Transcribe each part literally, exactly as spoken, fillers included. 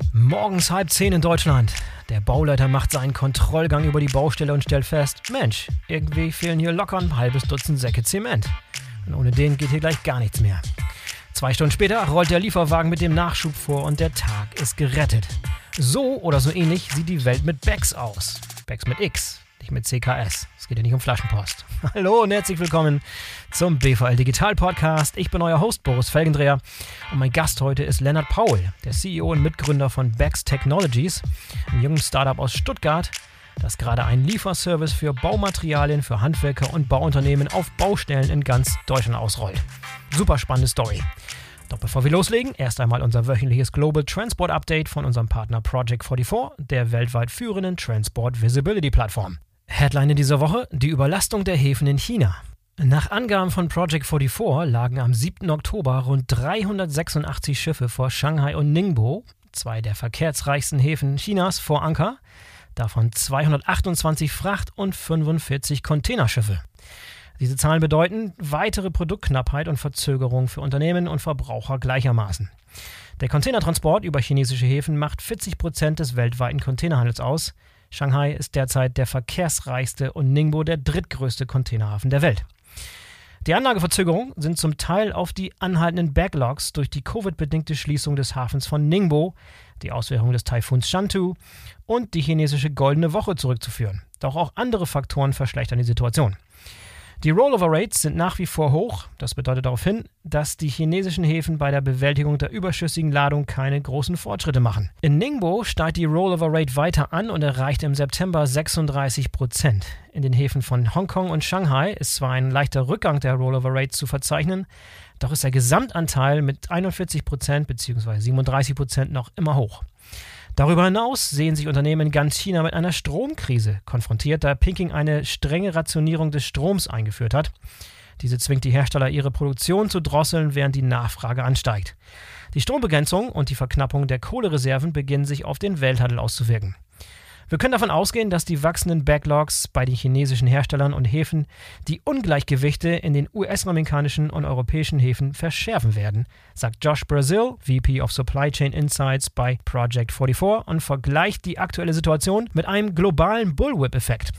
Morgens halb zehn in Deutschland. Der Bauleiter macht seinen Kontrollgang über die Baustelle und stellt fest, Mensch, irgendwie fehlen hier locker ein halbes Dutzend Säcke Zement. Und ohne den geht hier gleich gar nichts mehr. Zwei Stunden später rollt der Lieferwagen mit dem Nachschub vor und der Tag ist gerettet. So oder so ähnlich sieht die Welt mit Becks aus. Becks mit X, nicht mit C K S. Es geht ja nicht um Flaschenpost. Hallo und herzlich willkommen zum B V L Digital Podcast. Ich bin euer Host Boris Felgendreher und mein Gast heute ist Lennart Paul, der C E O und Mitgründer von Becks Technologies, einem jungen Startup aus Stuttgart, das gerade einen Lieferservice für Baumaterialien für Handwerker und Bauunternehmen auf Baustellen in ganz Deutschland ausrollt. Super spannende Story. Doch bevor wir loslegen, erst einmal unser wöchentliches Global Transport Update von unserem Partner Project vierundvierzig, der weltweit führenden Transport Visibility Plattform. Headline dieser Woche: die Überlastung der Häfen in China. Nach Angaben von Project vierundvierzig lagen am siebten Oktober rund dreihundertsechsundachtzig Schiffe vor Shanghai und Ningbo, zwei der verkehrsreichsten Häfen Chinas, vor Anker, davon zweihundertachtundzwanzig Fracht- und fünfundvierzig Containerschiffe. Diese Zahlen bedeuten weitere Produktknappheit und Verzögerung für Unternehmen und Verbraucher gleichermaßen. Der Containertransport über chinesische Häfen macht vierzig Prozent des weltweiten Containerhandels aus. Shanghai ist derzeit der verkehrsreichste und Ningbo der drittgrößte Containerhafen der Welt. Die Anlageverzögerungen sind zum Teil auf die anhaltenden Backlogs durch die Covid-bedingte Schließung des Hafens von Ningbo, die Auswirkungen des Taifuns Shantou und die chinesische Goldene Woche zurückzuführen. Doch auch andere Faktoren verschlechtern die Situation. Die Rollover-Rates sind nach wie vor hoch. Das bedeutet darauf hin, dass die chinesischen Häfen bei der Bewältigung der überschüssigen Ladung keine großen Fortschritte machen. In Ningbo steigt die Rollover-Rate weiter an und erreicht im September sechsunddreißig Prozent. In den Häfen von Hongkong und Shanghai ist zwar ein leichter Rückgang der Rollover-Rate zu verzeichnen, doch ist der Gesamtanteil mit einundvierzig Prozent bzw. siebenunddreißig Prozent noch immer hoch. Darüber hinaus sehen sich Unternehmen in ganz China mit einer Stromkrise konfrontiert, da Peking eine strenge Rationierung des Stroms eingeführt hat. Diese zwingt die Hersteller, ihre Produktion zu drosseln, während die Nachfrage ansteigt. Die Strombegrenzung und die Verknappung der Kohlereserven beginnen sich auf den Welthandel auszuwirken. Wir können davon ausgehen, dass die wachsenden Backlogs bei den chinesischen Herstellern und Häfen die Ungleichgewichte in den U S-amerikanischen und europäischen Häfen verschärfen werden, sagt Josh Brazil, V P of Supply Chain Insights bei Project vierundvierzig, und vergleicht die aktuelle Situation mit einem globalen Bullwhip-Effekt.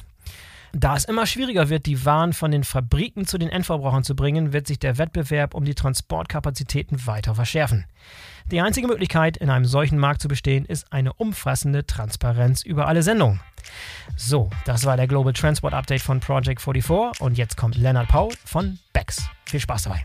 Da es immer schwieriger wird, die Waren von den Fabriken zu den Endverbrauchern zu bringen, wird sich der Wettbewerb um die Transportkapazitäten weiter verschärfen. Die einzige Möglichkeit, in einem solchen Markt zu bestehen, ist eine umfassende Transparenz über alle Sendungen. So, das war der Global Transport Update von Project vierundvierzig und jetzt kommt Lennart Paul von Becks. Viel Spaß dabei.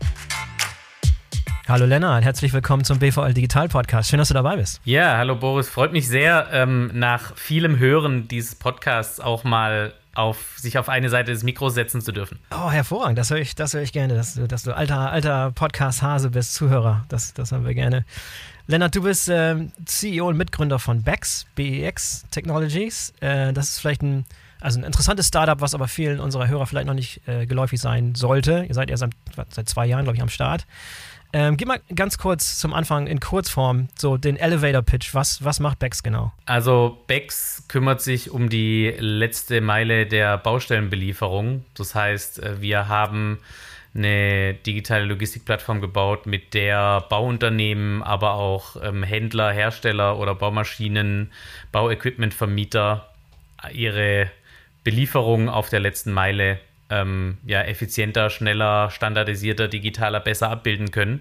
Hallo Lennart, herzlich willkommen zum B V L Digital Podcast. Schön, dass du dabei bist. Ja, hallo Boris, freut mich sehr, ähm, nach vielem Hören dieses Podcasts auch mal auf sich auf eine Seite des Mikros setzen zu dürfen. Oh, hervorragend, das höre ich, das höre ich gerne, dass du, dass du alter, alter Podcast-Hase bist, Zuhörer, das, das haben wir gerne. Lennart, du bist äh, C E O und Mitgründer von Becks, B E X Technologies. Äh, das ist vielleicht ein, also ein interessantes Startup, was aber vielen unserer Hörer vielleicht noch nicht äh, geläufig sein sollte. Ihr seid erst seit, seit zwei Jahren, glaube ich, am Start. Ähm, gib mal ganz kurz zum Anfang in Kurzform so den Elevator-Pitch. Was, was macht Becks genau? Also Becks kümmert sich um die letzte Meile der Baustellenbelieferung. Das heißt, wir haben eine digitale Logistikplattform gebaut, mit der Bauunternehmen, aber auch ähm, Händler, Hersteller oder Baumaschinen, Bauequipmentvermieter ihre Belieferung auf der letzten Meile Ähm, ja, effizienter, schneller, standardisierter, digitaler, besser abbilden können.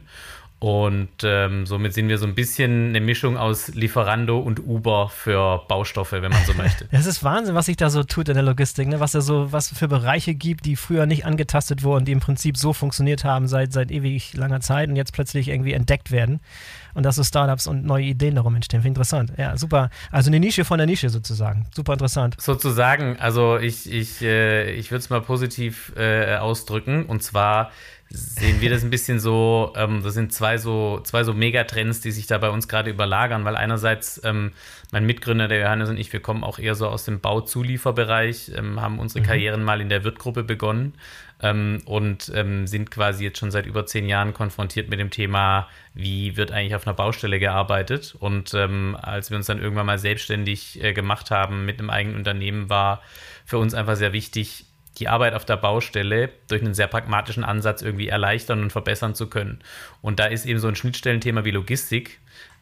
Und ähm, somit sind wir so ein bisschen eine Mischung aus Lieferando und Uber für Baustoffe, wenn man so möchte. Das ist Wahnsinn, was sich da so tut in der Logistik, ne? Was da so, was für Bereiche gibt, die früher nicht angetastet wurden, die im Prinzip so funktioniert haben seit, seit ewig langer Zeit und jetzt plötzlich irgendwie entdeckt werden. Und dass so Startups und neue Ideen darum entstehen. Finde ich interessant. Ja, super. Also eine Nische von der Nische sozusagen. Super interessant. Sozusagen. Also ich, ich, äh, ich würde es mal positiv äh, ausdrücken. Und zwar sehen wir das ein bisschen so, ähm, das sind zwei so, zwei so Megatrends, die sich da bei uns gerade überlagern, weil einerseits ähm, mein Mitgründer, der Johannes und ich, wir kommen auch eher so aus dem Bauzulieferbereich, ähm, haben unsere mhm. Karrieren mal in der Wirtgruppe begonnen ähm, und ähm, sind quasi jetzt schon seit über zehn Jahren konfrontiert mit dem Thema, wie wird eigentlich auf einer Baustelle gearbeitet. Und ähm, als wir uns dann irgendwann mal selbstständig äh, gemacht haben mit einem eigenen Unternehmen, war für uns einfach sehr wichtig, die Arbeit auf der Baustelle durch einen sehr pragmatischen Ansatz irgendwie erleichtern und verbessern zu können. Und da ist eben so ein Schnittstellenthema wie Logistik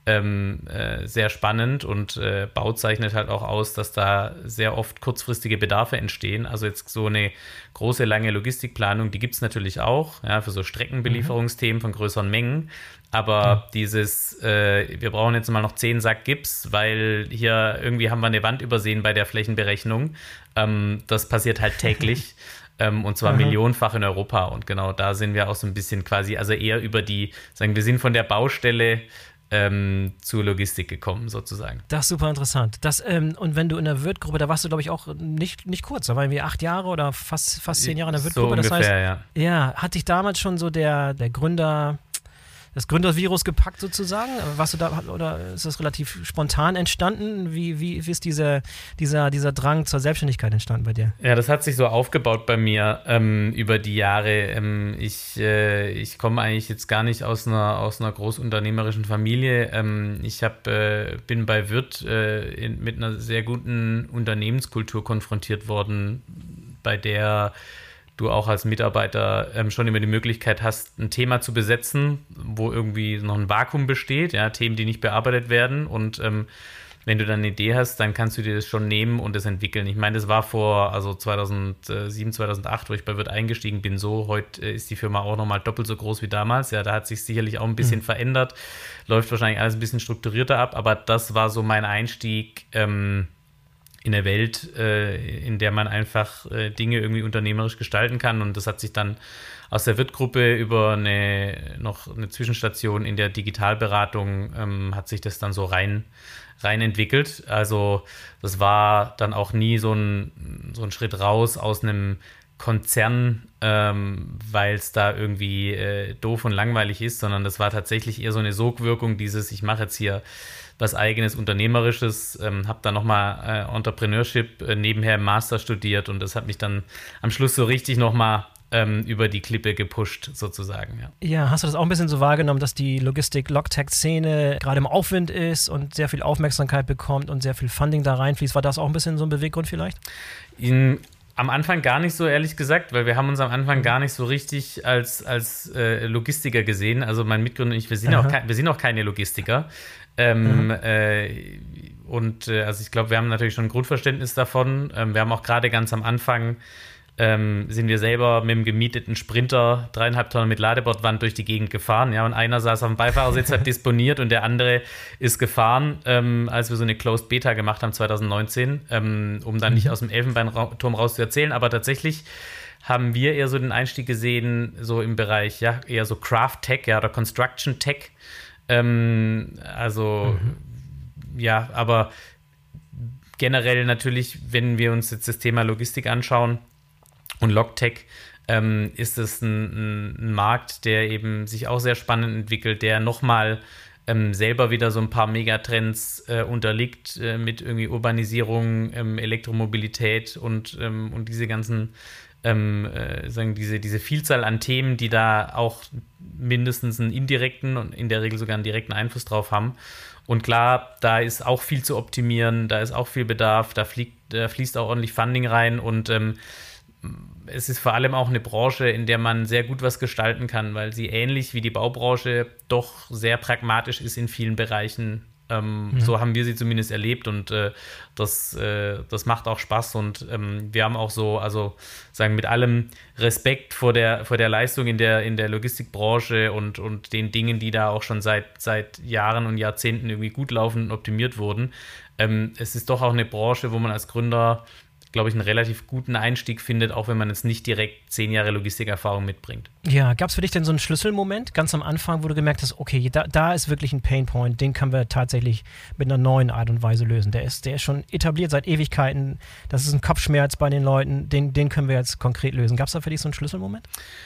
ähm, äh, sehr spannend und äh, Bau zeichnet halt auch aus, dass da sehr oft kurzfristige Bedarfe entstehen. Also jetzt so eine große, lange Logistikplanung, die gibt es natürlich auch, ja, für so Streckenbelieferungsthemen von größeren Mengen. Aber ja. dieses, äh, wir brauchen jetzt mal noch zehn Sack Gips, weil hier irgendwie haben wir eine Wand übersehen bei der Flächenberechnung. Ähm, das passiert halt täglich. Ähm, und zwar Aha. millionenfach in Europa. Und genau da sind wir auch so ein bisschen quasi, also eher über die, sagen wir sind von der Baustelle ähm, zur Logistik gekommen, sozusagen. Das ist super interessant. Das, ähm, und wenn du in der Wirth-Gruppe, da warst du, glaube ich, auch nicht, nicht kurz, da waren wir acht Jahre oder fast, fast zehn Jahre in der Wirth-Gruppe. So ungefähr, das heißt, ja. Ja, hat dich damals schon so der, der Gründer... das Gründervirus gepackt sozusagen? Warst du da, oder ist das relativ spontan entstanden? Wie, wie, wie ist diese, dieser, dieser Drang zur Selbstständigkeit entstanden bei dir? Ja, das hat sich so aufgebaut bei mir ähm, über die Jahre. Ähm, ich äh, ich komme eigentlich jetzt gar nicht aus einer, aus einer großunternehmerischen Familie. Ähm, ich hab, äh, bin bei Wirth äh, in, mit einer sehr guten Unternehmenskultur konfrontiert worden, bei der du auch als Mitarbeiter ähm, schon immer die Möglichkeit hast, ein Thema zu besetzen, wo irgendwie noch ein Vakuum besteht, ja, Themen, die nicht bearbeitet werden. Und ähm, wenn du dann eine Idee hast, dann kannst du dir das schon nehmen und das entwickeln. Ich meine, das war vor also zweitausendsieben, zweitausendacht, wo ich bei Wirth eingestiegen bin, so. Heute äh, ist die Firma auch nochmal doppelt so groß wie damals. Ja, da hat sich sicherlich auch ein bisschen mhm. verändert. Läuft wahrscheinlich alles ein bisschen strukturierter ab, aber das war so mein Einstieg ähm, in der Welt, äh, in der man einfach äh, Dinge irgendwie unternehmerisch gestalten kann. Und das hat sich dann aus der Wirth-Gruppe über eine, noch eine Zwischenstation in der Digitalberatung ähm, hat sich das dann so rein, rein entwickelt. Also das war dann auch nie so ein, so ein Schritt raus aus einem Konzern, ähm, weil es da irgendwie äh, doof und langweilig ist, sondern das war tatsächlich eher so eine Sogwirkung dieses, ich mache jetzt hier was eigenes Unternehmerisches, ähm, habe dann nochmal äh, Entrepreneurship äh, nebenher im Master studiert und das hat mich dann am Schluss so richtig nochmal ähm, über die Klippe gepusht, sozusagen. Ja. ja, hast du das auch ein bisschen so wahrgenommen, dass die Logistik-Logtech-Szene gerade im Aufwind ist und sehr viel Aufmerksamkeit bekommt und sehr viel Funding da reinfließt? War das auch ein bisschen so ein Beweggrund vielleicht? In Am Anfang gar nicht so, ehrlich gesagt, weil wir haben uns am Anfang gar nicht so richtig als, als äh, Logistiker gesehen. Also mein Mitgründer und ich, wir sind, auch, ke- wir sind auch keine Logistiker. Ähm, äh, und äh, also ich glaube, wir haben natürlich schon ein Grundverständnis davon. Ähm, wir haben auch gerade ganz am Anfang ähm, sind wir selber mit einem gemieteten Sprinter dreieinhalb Tonnen mit Ladebordwand durch die Gegend gefahren. Ja, und einer saß auf dem Beifahrersitz, hat disponiert und der andere ist gefahren, ähm, als wir so eine Closed Beta gemacht haben zwanzig neunzehn, ähm, um dann nicht aus dem Elfenbeinturm raus zu erzählen. Aber tatsächlich haben wir eher so den Einstieg gesehen, so im Bereich, ja, eher so Craft Tech, ja, oder Construction Tech. Ähm, also, mhm. ja, aber generell natürlich, wenn wir uns jetzt das Thema Logistik anschauen und Logtech, ähm, ist es ein, ein Markt, der eben sich auch sehr spannend entwickelt, der nochmal ähm, selber wieder so ein paar Megatrends äh, unterliegt äh, mit irgendwie Urbanisierung, ähm, Elektromobilität und, ähm, und diese ganzen Ähm, äh, sagen diese, diese Vielzahl an Themen, die da auch mindestens einen indirekten und in der Regel sogar einen direkten Einfluss drauf haben. Und klar, da ist auch viel zu optimieren, da ist auch viel Bedarf, da, fliegt, da fließt auch ordentlich Funding rein und ähm, es ist vor allem auch eine Branche, in der man sehr gut was gestalten kann, weil sie ähnlich wie die Baubranche doch sehr pragmatisch ist in vielen Bereichen. Ähm, ja. So haben wir sie zumindest erlebt und äh, das, äh, das macht auch Spaß und ähm, wir haben auch so, also sagen mit allem Respekt vor der, vor der Leistung in der, in der Logistikbranche und, und den Dingen, die da auch schon seit, seit Jahren und Jahrzehnten irgendwie gut laufen und optimiert wurden. Ähm, es ist doch auch eine Branche, wo man als Gründer, glaube ich, einen relativ guten Einstieg findet, auch wenn man jetzt nicht direkt zehn Jahre Logistikerfahrung mitbringt. Ja, gab es für dich denn so einen Schlüsselmoment ganz am Anfang, wo du gemerkt hast, okay, da, da ist wirklich ein Painpoint, den können wir tatsächlich mit einer neuen Art und Weise lösen. Der ist, der ist schon etabliert seit Ewigkeiten, das ist ein Kopfschmerz bei den Leuten, den, den können wir jetzt konkret lösen. Gab es da für dich so einen Schlüsselmoment?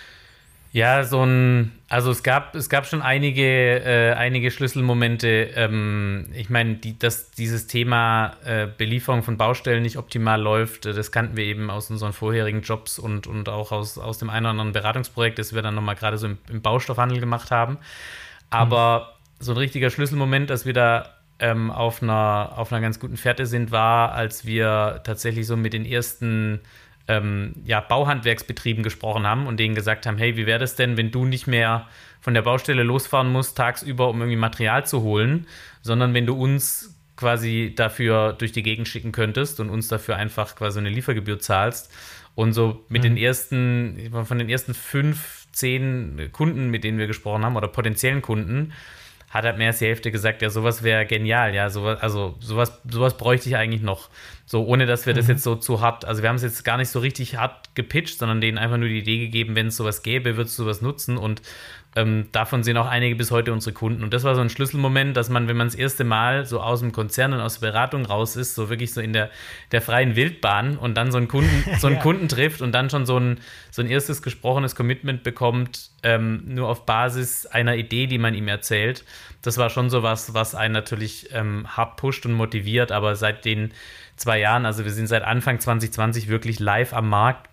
Ja, so ein, also es gab, es gab schon einige, äh, einige Schlüsselmomente. Ähm, ich meine, die, dass dieses Thema äh, Belieferung von Baustellen nicht optimal läuft, äh, das kannten wir eben aus unseren vorherigen Jobs und, und auch aus, aus dem einen oder anderen Beratungsprojekt, das wir dann nochmal gerade so im, im Baustoffhandel gemacht haben. Aber mhm. so ein richtiger Schlüsselmoment, dass wir da ähm, auf einer, auf einer ganz guten Fährte sind, war, als wir tatsächlich so mit den ersten ähm, ja, Bauhandwerksbetrieben gesprochen haben und denen gesagt haben, hey, wie wäre das denn, wenn du nicht mehr von der Baustelle losfahren musst tagsüber, um irgendwie Material zu holen, sondern wenn du uns quasi dafür durch die Gegend schicken könntest und uns dafür einfach quasi eine Liefergebühr zahlst. Und so mit mhm. den ersten, von den ersten fünf, zehn Kunden, mit denen wir gesprochen haben, oder potenziellen Kunden, hat halt mehr als die Hälfte gesagt, ja, sowas wäre genial, ja, sowas, also sowas, sowas bräuchte ich eigentlich noch. So, ohne dass wir mhm. das jetzt so zu hart, also wir haben es jetzt gar nicht so richtig hart gepitcht, sondern denen einfach nur die Idee gegeben, wenn es sowas gäbe, würdest du sowas nutzen und ähm, davon sind auch einige bis heute unsere Kunden. Und das war so ein Schlüsselmoment, dass man, wenn man das erste Mal so aus dem Konzern und aus der Beratung raus ist, so wirklich so in der, der freien Wildbahn und dann so einen Kunden, so einen ja. Kunden trifft und dann schon so ein, so ein erstes gesprochenes Commitment bekommt, ähm, nur auf Basis einer Idee, die man ihm erzählt. Das war schon so was, was einen natürlich ähm, hart pusht und motiviert, aber seit den zwei Jahren, also wir sind seit Anfang zwanzig zwanzig wirklich live am Markt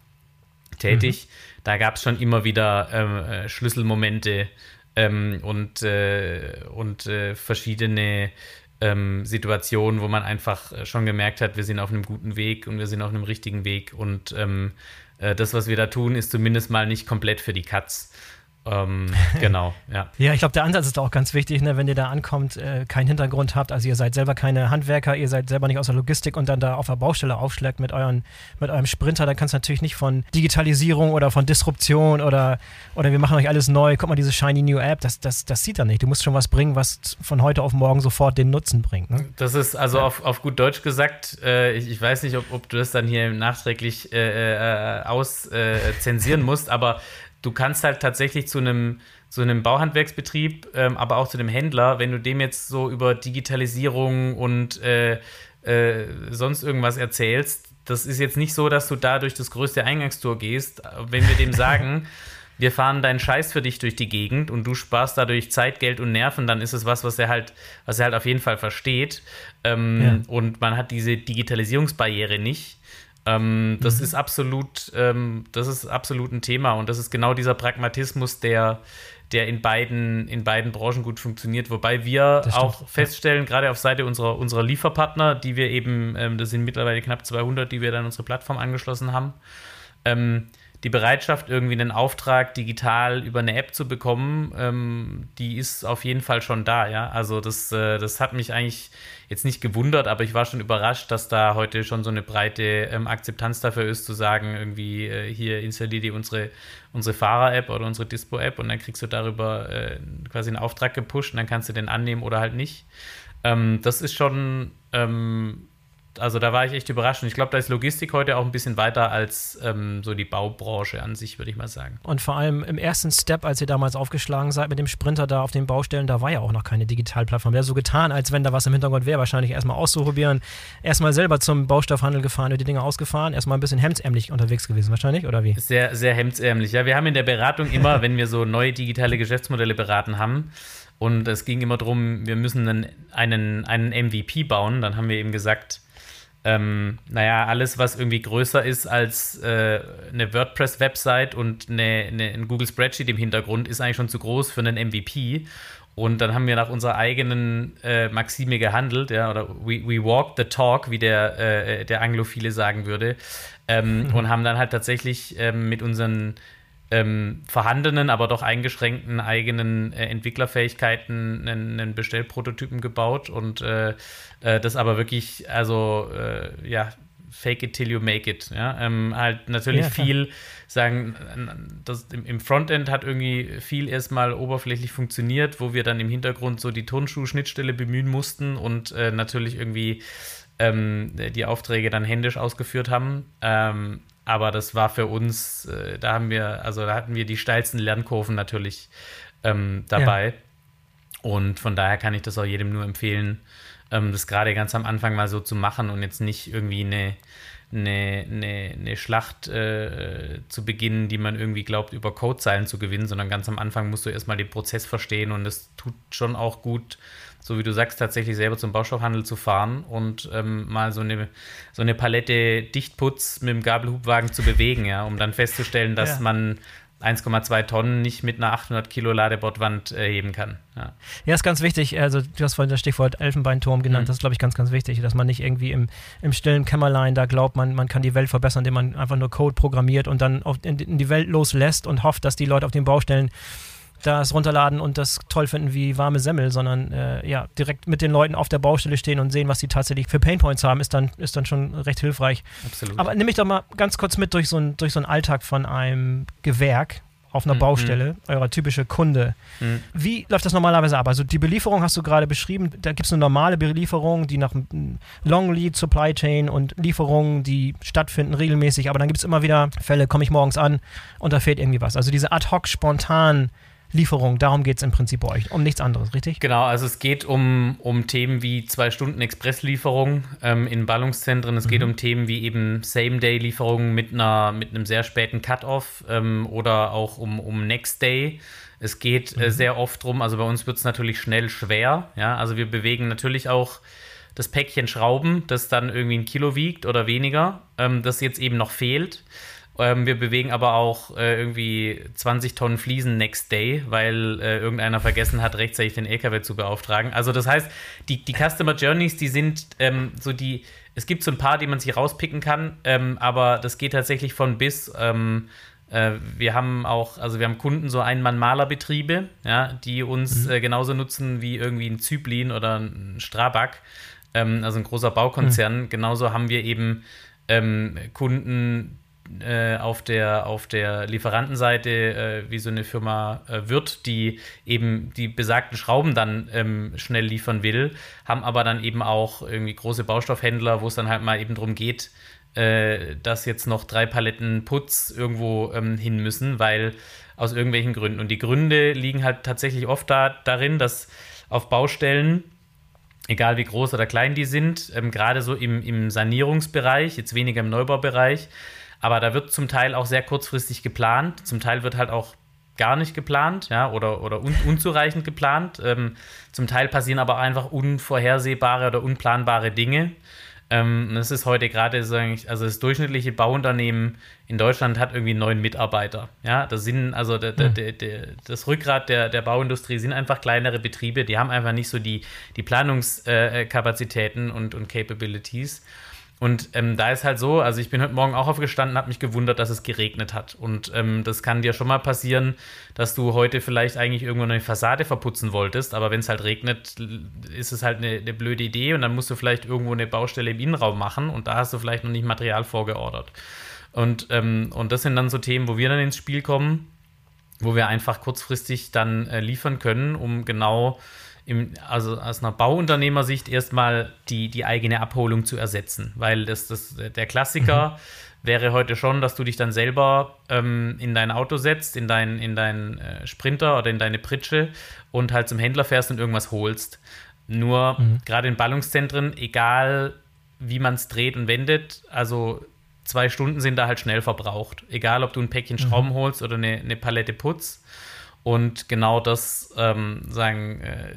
tätig. Mhm. Da gab es schon immer wieder ähm, Schlüsselmomente ähm, und, äh, und äh, verschiedene ähm, Situationen, wo man einfach schon gemerkt hat, wir sind auf einem guten Weg und wir sind auf einem richtigen Weg und ähm, äh, das, was wir da tun, ist zumindest mal nicht komplett für die Katz. Ähm, genau, ja. Ja, ich glaube, der Ansatz ist auch ganz wichtig, ne, wenn ihr da ankommt, äh, keinen Hintergrund habt, also ihr seid selber keine Handwerker, ihr seid selber nicht aus der Logistik und dann da auf der Baustelle aufschlägt mit, euren, mit eurem Sprinter, dann kannst du natürlich nicht von Digitalisierung oder von Disruption oder, oder wir machen euch alles neu, guck mal, diese shiny new App, das, das, das sieht er nicht. Du musst schon was bringen, was von heute auf morgen sofort den Nutzen bringt. Ne? Das ist also ja. auf, auf gut Deutsch gesagt, äh, ich, ich weiß nicht, ob, ob du das dann hier nachträglich äh, äh, auszensieren äh, musst, aber du kannst halt tatsächlich zu einem, zu einem Bauhandwerksbetrieb, ähm, aber auch zu dem Händler, wenn du dem jetzt so über Digitalisierung und äh, äh, sonst irgendwas erzählst, das ist jetzt nicht so, dass du da durch das größte Eingangstor gehst. Wenn wir dem sagen, wir fahren deinen Scheiß für dich durch die Gegend und du sparst dadurch Zeit, Geld und Nerven, dann ist es was, was er halt, was er halt auf jeden Fall versteht. Ähm, ja. Und man hat diese Digitalisierungsbarriere nicht. Ähm, das mhm. ist absolut, ähm, das ist absolut ein Thema und das ist genau dieser Pragmatismus, der, der in beiden, in beiden Branchen gut funktioniert, wobei wir auch feststellen, ja. gerade auf Seite unserer, unserer Lieferpartner, die wir eben, ähm, das sind mittlerweile knapp zweihundert, die wir dann unsere Plattform angeschlossen haben, ähm, die Bereitschaft, irgendwie einen Auftrag digital über eine App zu bekommen, ähm, die ist auf jeden Fall schon da, ja. Also das, äh, das hat mich eigentlich jetzt nicht gewundert, aber ich war schon überrascht, dass da heute schon so eine breite ähm, Akzeptanz dafür ist, zu sagen, irgendwie äh, hier installier dir unsere, unsere Fahrer-App oder unsere Dispo-App und dann kriegst du darüber äh, quasi einen Auftrag gepusht und dann kannst du den annehmen oder halt nicht. Ähm, das ist schon ähm, Also da war ich echt überrascht und ich glaube, da ist Logistik heute auch ein bisschen weiter als ähm, so die Baubranche an sich, würde ich mal sagen. Und vor allem im ersten Step, als ihr damals aufgeschlagen seid mit dem Sprinter da auf den Baustellen, da war ja auch noch keine Digitalplattform. Wäre so getan, als wenn da was im Hintergrund wäre, wahrscheinlich erstmal auszuprobieren, erstmal selber zum Baustoffhandel gefahren und die Dinge ausgefahren, erstmal ein bisschen hemdsärmlich unterwegs gewesen wahrscheinlich, oder wie? Sehr, sehr hemdsärmlich. Ja, wir haben in der Beratung immer, wenn wir so neue digitale Geschäftsmodelle beraten haben, und es ging immer darum, wir müssen einen, einen, einen M V P bauen, dann haben wir eben gesagt, Ähm, naja, alles, was irgendwie größer ist als äh, eine WordPress-Website und eine, eine, ein Google Spreadsheet im Hintergrund, ist eigentlich schon zu groß für einen M V P. Und dann haben wir nach unserer eigenen äh, Maxime gehandelt, ja, oder we, we walk the talk, wie der, äh, der Anglophile sagen würde, ähm, mhm. und haben dann halt tatsächlich ähm, mit unseren ähm, vorhandenen, aber doch eingeschränkten eigenen äh, Entwicklerfähigkeiten einen, einen Bestellprototypen gebaut und äh, äh, das aber wirklich, also äh, ja, fake it till you make it, ja, ähm, halt natürlich ja, viel sagen, das im, im Frontend hat irgendwie viel erstmal oberflächlich funktioniert, wo wir dann im Hintergrund so die Turnschuh-Schnittstelle bemühen mussten und äh, natürlich irgendwie ähm, die Aufträge dann händisch ausgeführt haben, ähm, aber das war für uns, äh, da haben wir, also da hatten wir die steilsten Lernkurven natürlich ähm, dabei. Ja. Und von daher kann ich das auch jedem nur empfehlen, ähm, das gerade ganz am Anfang mal so zu machen und jetzt nicht irgendwie eine, eine, eine, eine Schlacht äh, zu beginnen, die man irgendwie glaubt, über Codezeilen zu gewinnen, sondern ganz am Anfang musst du erstmal den Prozess verstehen und es tut schon auch gut, so wie du sagst, tatsächlich selber zum Baustoffhandel zu fahren und ähm, mal so eine, so eine Palette Dichtputz mit dem Gabelhubwagen zu bewegen, ja, um dann festzustellen, dass ja. man eins Komma zwei Tonnen nicht mit einer achthundert Kilo Ladebordwand äh, heben kann. Ja. ja, ist ganz wichtig. Also du hast vorhin das Stichwort Elfenbeinturm genannt. Mhm. Das ist, glaube ich, ganz, ganz wichtig, dass man nicht irgendwie im, im stillen Kämmerlein da glaubt, man, man kann die Welt verbessern, indem man einfach nur Code programmiert und dann auf, in, in die Welt loslässt und hofft, dass die Leute auf den Baustellen das runterladen und das toll finden wie warme Semmel, sondern äh, ja, direkt mit den Leuten auf der Baustelle stehen und sehen, was sie tatsächlich für Painpoints haben, ist dann, ist dann schon recht hilfreich. Absolut. Aber nimm mich doch mal ganz kurz mit durch so, ein, durch so einen Alltag von einem Gewerk auf einer mhm. Baustelle, eurer typische Kunde. Mhm. Wie läuft das normalerweise ab? Also die Belieferung hast du gerade beschrieben, da gibt es eine normale Belieferung, die nach Long Lead Supply Chain und Lieferungen, die stattfinden regelmäßig, aber dann gibt es immer wieder Fälle, komme ich morgens an und da fehlt irgendwie was. Also diese ad hoc spontan Lieferung, darum geht es im Prinzip bei euch, um nichts anderes, richtig? Genau, also es geht um, um Themen wie zwei Stunden Expresslieferung ähm, in Ballungszentren. Es mhm. geht um Themen wie eben Same-Day-Lieferungen mit, einer, mit einem sehr späten Cut-Off ähm, oder auch um, um Next Day. Es geht mhm. äh, sehr oft drum, also bei uns wird es natürlich schnell schwer. Ja? Also wir bewegen natürlich auch das Päckchen Schrauben, das dann irgendwie ein Kilo wiegt oder weniger, ähm, das jetzt eben noch fehlt. Ähm, wir bewegen aber auch äh, irgendwie zwanzig Tonnen Fliesen next day, weil äh, irgendeiner vergessen hat, rechtzeitig den L K W zu beauftragen. Also das heißt, die, die Customer Journeys, die sind ähm, so die, es gibt so ein paar, die man sich rauspicken kann, ähm, aber das geht tatsächlich von bis. Ähm, äh, wir haben auch, also wir haben Kunden, so Ein-Mann-Malerbetriebe, ja, die uns mhm. äh, genauso nutzen wie irgendwie ein Zyplin oder ein Strabag, ähm, also ein großer Baukonzern. Mhm. Genauso haben wir eben ähm, Kunden, auf der, auf der Lieferantenseite, äh, wie so eine Firma äh, Wirth, die eben die besagten Schrauben dann ähm, schnell liefern will, haben aber dann eben auch irgendwie große Baustoffhändler, wo es dann halt mal eben darum geht, äh, dass jetzt noch drei Paletten Putz irgendwo ähm, hin müssen, weil aus irgendwelchen Gründen. Und die Gründe liegen halt tatsächlich oft da, darin, dass auf Baustellen, egal wie groß oder klein die sind, ähm, gerade so im, im Sanierungsbereich, jetzt weniger im Neubaubereich, aber da wird zum Teil auch sehr kurzfristig geplant. Zum Teil wird halt auch gar nicht geplant, ja, oder, oder un, unzureichend geplant. Ähm, zum Teil passieren aber einfach unvorhersehbare oder unplanbare Dinge. Ähm, das ist heute gerade, so eigentlich, also das durchschnittliche Bauunternehmen in Deutschland hat irgendwie neun Mitarbeiter. Ja, das sind, also der, der, der, der, das Rückgrat der, der Bauindustrie sind einfach kleinere Betriebe, die haben einfach nicht so die, die Planungskapazitäten äh, und, und Capabilities. Und ähm, da ist halt so, also ich bin heute Morgen auch aufgestanden, habe mich gewundert, dass es geregnet hat. Und ähm, das kann dir schon mal passieren, dass du heute vielleicht eigentlich irgendwo eine Fassade verputzen wolltest, aber wenn es halt regnet, ist es halt eine, eine blöde Idee und dann musst du vielleicht irgendwo eine Baustelle im Innenraum machen und da hast du vielleicht noch nicht Material vorgeordert. Und, ähm, und das sind dann so Themen, wo wir dann ins Spiel kommen, wo wir einfach kurzfristig dann äh, liefern können, um genau Im, also aus einer Bauunternehmersicht erstmal die, die eigene Abholung zu ersetzen, weil das, das, der Klassiker mhm. wäre heute schon, dass du dich dann selber ähm, in dein Auto setzt, in deinen in dein, äh, Sprinter oder in deine Pritsche und halt zum Händler fährst und irgendwas holst. Nur mhm. gerade in Ballungszentren, egal wie man es dreht und wendet, also zwei Stunden sind da halt schnell verbraucht. Egal, ob du ein Päckchen mhm. Schrauben holst oder eine, eine Palette Putz. Und genau das, ähm, sagen, äh,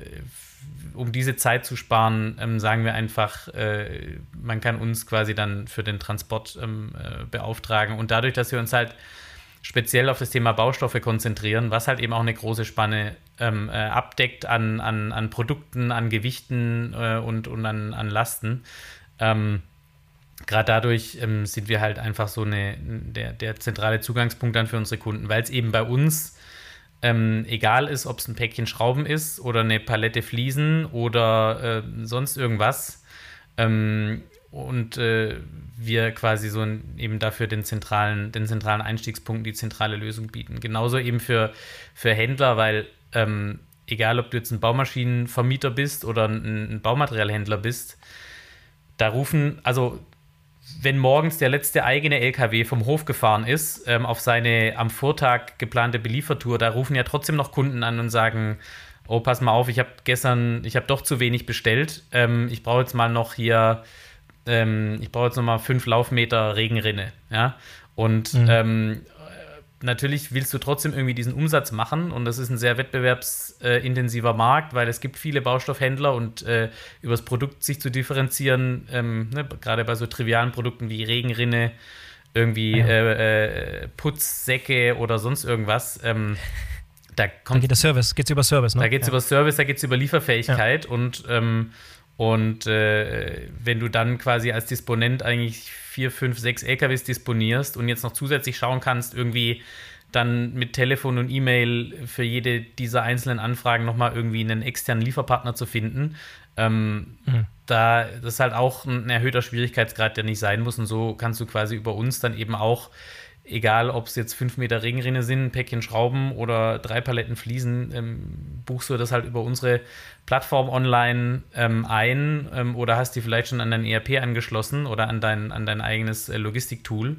um diese Zeit zu sparen, ähm, sagen wir einfach, äh, man kann uns quasi dann für den Transport ähm, äh, beauftragen. Und dadurch, dass wir uns halt speziell auf das Thema Baustoffe konzentrieren, was halt eben auch eine große Spanne ähm, äh, abdeckt an, an, an Produkten, an Gewichten äh, und, und an, an Lasten, ähm, gerade dadurch ähm, sind wir halt einfach so eine, der, der zentrale Zugangspunkt dann für unsere Kunden, weil es eben bei uns Ähm, egal ist, ob es ein Päckchen Schrauben ist oder eine Palette Fliesen oder äh, sonst irgendwas. Ähm, und äh, wir quasi so ein, eben dafür den zentralen, den zentralen Einstiegspunkt, die zentrale Lösung bieten. Genauso eben für, für Händler, weil ähm, egal, ob du jetzt ein Baumaschinenvermieter bist oder ein, ein Baumaterialhändler bist, da rufen, also wenn morgens der letzte eigene L K W vom Hof gefahren ist, ähm, auf seine am Vortag geplante Beliefertour, da rufen ja trotzdem noch Kunden an und sagen, oh, pass mal auf, ich habe gestern, ich habe doch zu wenig bestellt, ähm, ich brauche jetzt mal noch hier, ähm, ich brauche jetzt noch mal fünf Laufmeter Regenrinne, ja, und mhm. ähm, natürlich willst du trotzdem irgendwie diesen Umsatz machen und das ist ein sehr wettbewerbsintensiver Markt, weil es gibt viele Baustoffhändler und äh, über das Produkt sich zu differenzieren, ähm, ne, gerade bei so trivialen Produkten wie Regenrinne irgendwie Ja. äh, äh, Putzsäcke oder sonst irgendwas. Ähm, da Da kommt geht der Service, geht's über Service, ne? Da geht es ja. über Service, da geht es über Lieferfähigkeit und, ähm, und äh, wenn du dann quasi als Disponent eigentlich vier, fünf, sechs L K Ws disponierst und jetzt noch zusätzlich schauen kannst, irgendwie dann mit Telefon und E-Mail für jede dieser einzelnen Anfragen nochmal irgendwie einen externen Lieferpartner zu finden, ähm, Mhm. da das ist halt auch ein erhöhter Schwierigkeitsgrad, der nicht sein muss und so kannst du quasi über uns dann eben auch, egal ob es jetzt fünf Meter Regenrinne sind, ein Päckchen Schrauben oder drei Paletten Fliesen, ähm, buchst du das halt über unsere Plattform online ähm, ein ähm, oder hast die vielleicht schon an dein E R P angeschlossen oder an dein, an dein eigenes äh, Logistiktool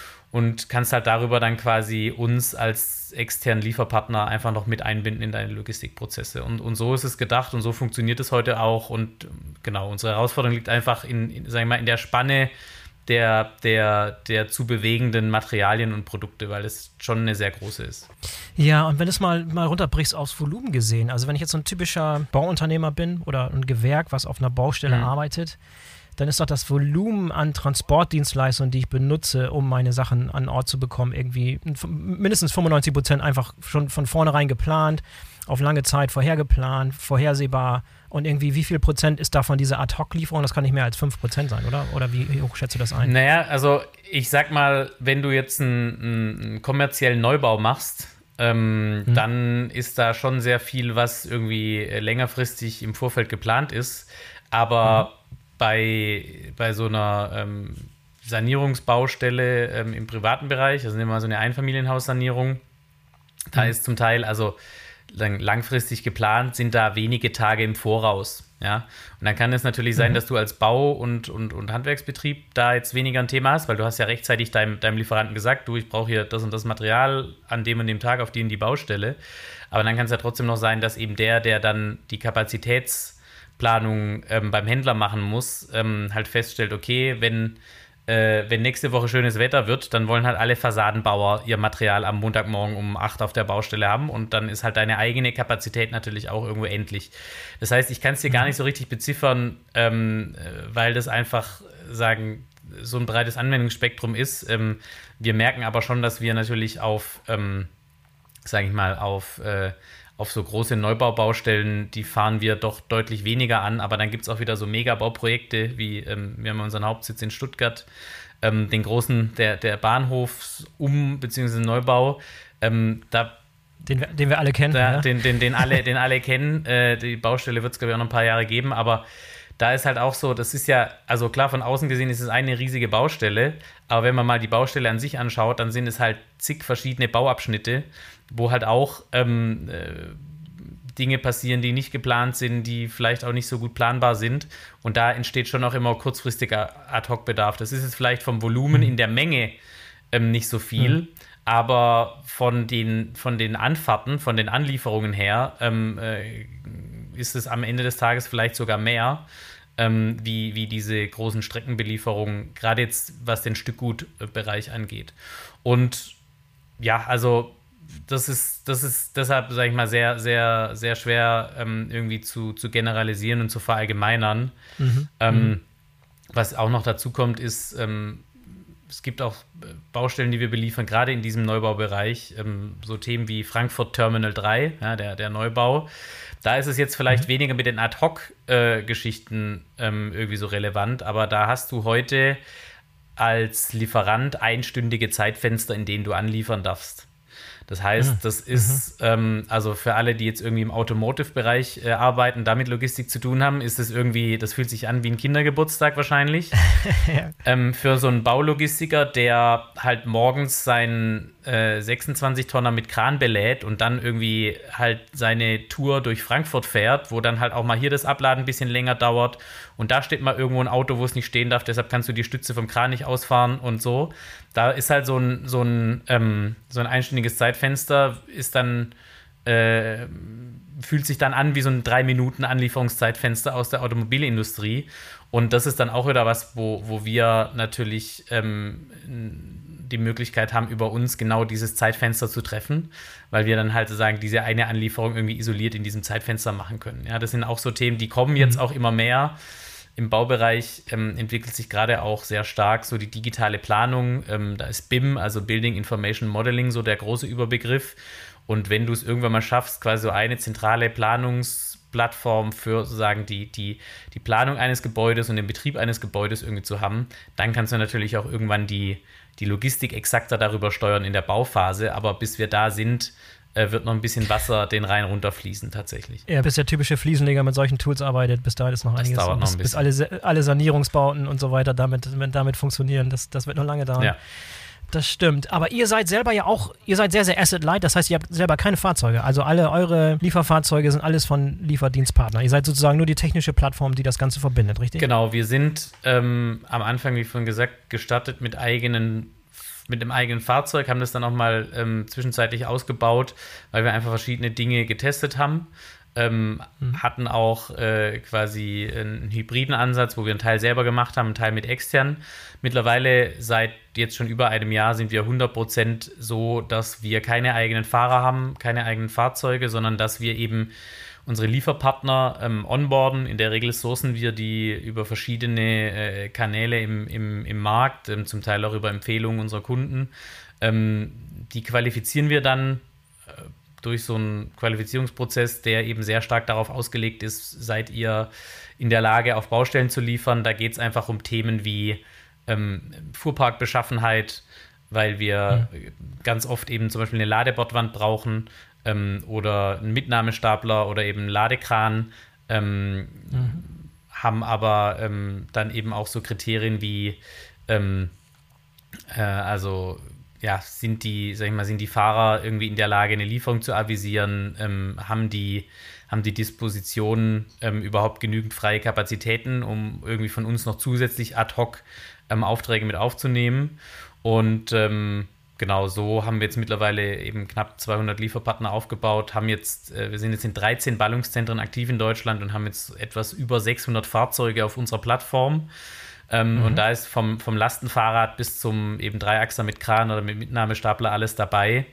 und kannst halt darüber dann quasi uns als externen Lieferpartner einfach noch mit einbinden in deine Logistikprozesse. Und, und so ist es gedacht und so funktioniert es heute auch. Und ähm, genau, unsere Herausforderung liegt einfach in, in, sagen wir mal, in der Spanne der, der, der zu bewegenden Materialien und Produkte, weil es schon eine sehr große ist. Ja, und wenn du es mal, mal runterbrichst aufs Volumen gesehen, also wenn ich jetzt so ein typischer Bauunternehmer bin oder ein Gewerk, was auf einer Baustelle Mhm. arbeitet, dann ist doch das Volumen an Transportdienstleistungen, die ich benutze, um meine Sachen an Ort zu bekommen, irgendwie mindestens fünfundneunzig Prozent einfach schon von vornherein geplant, auf lange Zeit vorhergeplant, vorhersehbar. Und irgendwie, wie viel Prozent ist davon diese Ad-Hoc-Lieferung? Das kann nicht mehr als fünf Prozent sein, oder? Oder wie, wie hoch schätzt du das ein? Naja, also ich sag mal, wenn du jetzt einen, einen kommerziellen Neubau machst, ähm, Mhm. dann ist da schon sehr viel, was irgendwie längerfristig im Vorfeld geplant ist. Aber mhm. bei, bei so einer ähm, Sanierungsbaustelle ähm, im privaten Bereich, also nehmen wir mal so eine Einfamilienhaussanierung, da Mhm. ist zum Teil, also lang, langfristig geplant, sind da wenige Tage im Voraus. Ja? Und dann kann es natürlich sein, Mhm. dass du als Bau- und, und, und Handwerksbetrieb da jetzt weniger ein Thema hast, weil du hast ja rechtzeitig deinem, deinem Lieferanten gesagt, du, ich brauche hier das und das Material an dem und dem Tag auf die und die Baustelle. Aber dann kann es ja trotzdem noch sein, dass eben der, der dann die Kapazitätsplanung ähm, beim Händler machen muss, ähm, halt feststellt, okay, wenn Äh, wenn nächste Woche schönes Wetter wird, dann wollen halt alle Fassadenbauer ihr Material am Montagmorgen um acht auf der Baustelle haben und dann ist halt deine eigene Kapazität natürlich auch irgendwo endlich. Das heißt, ich kann es dir gar nicht so richtig beziffern, ähm, weil das einfach, sagen, so ein breites Anwendungsspektrum ist. Ähm, wir merken aber schon, dass wir natürlich auf, ähm, sage ich mal, auf äh, auf so große Neubaubaustellen, die fahren wir doch deutlich weniger an, aber dann gibt es auch wieder so Megabauprojekte, wie ähm, wir haben unseren Hauptsitz in Stuttgart, ähm, den großen, der, der Bahnhofsum- bzw. Neubau, ähm, da Den, wir- den wir alle kennen. da, ja? den, den, den, alle, den alle kennen, äh, die Baustelle wird es, glaube ich, auch noch ein paar Jahre geben, aber da ist halt auch so, das ist ja, also klar, von außen gesehen ist es eine riesige Baustelle, aber wenn man mal die Baustelle an sich anschaut, dann sind es halt zig verschiedene Bauabschnitte, wo halt auch ähm, äh, Dinge passieren, die nicht geplant sind, die vielleicht auch nicht so gut planbar sind. Und da entsteht schon auch immer kurzfristiger Ad-Hoc-Bedarf. Das ist jetzt vielleicht vom Volumen in der Menge ähm, nicht so viel, mhm. aber von den, von den Anfahrten, von den Anlieferungen her, ähm, äh, ist es am Ende des Tages vielleicht sogar mehr, ähm, wie, wie diese großen Streckenbelieferungen, gerade jetzt, was den Stückgutbereich angeht. Und ja, also das ist, das ist deshalb, sage ich mal, sehr, sehr, sehr schwer ähm, irgendwie zu, zu generalisieren und zu verallgemeinern. Mhm. Ähm, Mhm. Was auch noch dazu kommt, ist, ähm, es gibt auch Baustellen, die wir beliefern, gerade in diesem Neubaubereich, ähm, so Themen wie Frankfurt Terminal drei, ja, der, der Neubau. Da ist es jetzt vielleicht mhm. weniger mit den Ad-Hoc-Geschichten äh, ähm, irgendwie so relevant, aber da hast du heute als Lieferant einstündige Zeitfenster, in denen du anliefern darfst. Das heißt, das ist, mhm. ähm, also für alle, die jetzt irgendwie im Automotive-Bereich äh, arbeiten, damit Logistik zu tun haben, ist es irgendwie, das fühlt sich an wie ein Kindergeburtstag wahrscheinlich. ja. ähm, für so einen Baulogistiker, der halt morgens seinen äh, sechsundzwanzig Tonner mit Kran belädt und dann irgendwie halt seine Tour durch Frankfurt fährt, wo dann halt auch mal hier das Abladen ein bisschen länger dauert und da steht mal irgendwo ein Auto, wo es nicht stehen darf, deshalb kannst du die Stütze vom Kran nicht ausfahren und so. Da ist halt so ein, so ein, ähm, so ein einstündiges Zeitfenster, ist dann, äh, fühlt sich dann an wie so ein drei Minuten Anlieferungszeitfenster aus der Automobilindustrie. Und das ist dann auch wieder was, wo, wo wir natürlich ähm, die Möglichkeit haben, über uns genau dieses Zeitfenster zu treffen, weil wir dann halt sozusagen diese eine Anlieferung irgendwie isoliert in diesem Zeitfenster machen können. Ja, das sind auch so Themen, die kommen jetzt auch immer mehr. Im Baubereich ähm, entwickelt sich gerade auch sehr stark so die digitale Planung. Ähm, da ist B I M, also Building Information Modeling, so der große Überbegriff. Und wenn du es irgendwann mal schaffst, quasi so eine zentrale Planungsplattform für sozusagen die, die, die Planung eines Gebäudes und den Betrieb eines Gebäudes irgendwie zu haben, dann kannst du natürlich auch irgendwann die, die Logistik exakter darüber steuern in der Bauphase. Aber bis wir da sind, äh, wird noch ein bisschen Wasser den Rhein runterfließen tatsächlich. Ja, bis der typische Fliesenleger mit solchen Tools arbeitet, bis dahin ist noch das einiges. Dauert noch bis, ein bis bisschen. alle, alle Sanierungsbauten und so weiter damit, damit funktionieren. Das, das wird noch lange dauern. Ja. Das stimmt. Aber ihr seid selber ja auch, ihr seid sehr, sehr asset-light. Das heißt, ihr habt selber keine Fahrzeuge. Also alle eure Lieferfahrzeuge sind alles von Lieferdienstpartnern. Ihr seid sozusagen nur die technische Plattform, die das Ganze verbindet, richtig? Genau, wir sind ähm, am Anfang, wie vorhin gesagt, gestartet mit eigenen mit dem eigenen Fahrzeug, haben das dann auch mal ähm, zwischenzeitlich ausgebaut, weil wir einfach verschiedene Dinge getestet haben. Ähm, mhm. Hatten auch äh, quasi einen hybriden Ansatz, wo wir einen Teil selber gemacht haben, einen Teil mit extern. Mittlerweile seit jetzt schon über einem Jahr sind wir hundert Prozent so, dass wir keine eigenen Fahrer haben, keine eigenen Fahrzeuge, sondern dass wir eben unsere Lieferpartner ähm, onboarden. In der Regel sourcen wir die über verschiedene äh, Kanäle im, im, im Markt, ähm, zum Teil auch über Empfehlungen unserer Kunden. Ähm, die qualifizieren wir dann äh, durch so einen Qualifizierungsprozess, der eben sehr stark darauf ausgelegt ist, seid ihr in der Lage, auf Baustellen zu liefern. Da geht es einfach um Themen wie ähm, Fuhrparkbeschaffenheit, weil wir mhm. ganz oft eben zum Beispiel eine Ladebordwand brauchen ähm, oder einen Mitnahmestapler oder eben einen Ladekran, ähm, mhm. haben aber ähm, dann eben auch so Kriterien wie ähm, äh, also ja, sind die, sag ich mal, sind die Fahrer irgendwie in der Lage, eine Lieferung zu avisieren? Ähm, haben die, haben die Dispositionen ähm, überhaupt genügend freie Kapazitäten, um irgendwie von uns noch zusätzlich ad hoc ähm, Aufträge mit aufzunehmen? Und ähm, genau so haben wir jetzt mittlerweile eben knapp zweihundert Lieferpartner aufgebaut, haben jetzt, äh, wir sind jetzt in dreizehn Ballungszentren aktiv in Deutschland und haben jetzt etwas über sechshundert Fahrzeuge auf unserer Plattform. Ähm, mhm. Und da ist vom, vom Lastenfahrrad bis zum eben Dreiachser mit Kran oder mit Mitnahmestapler alles dabei.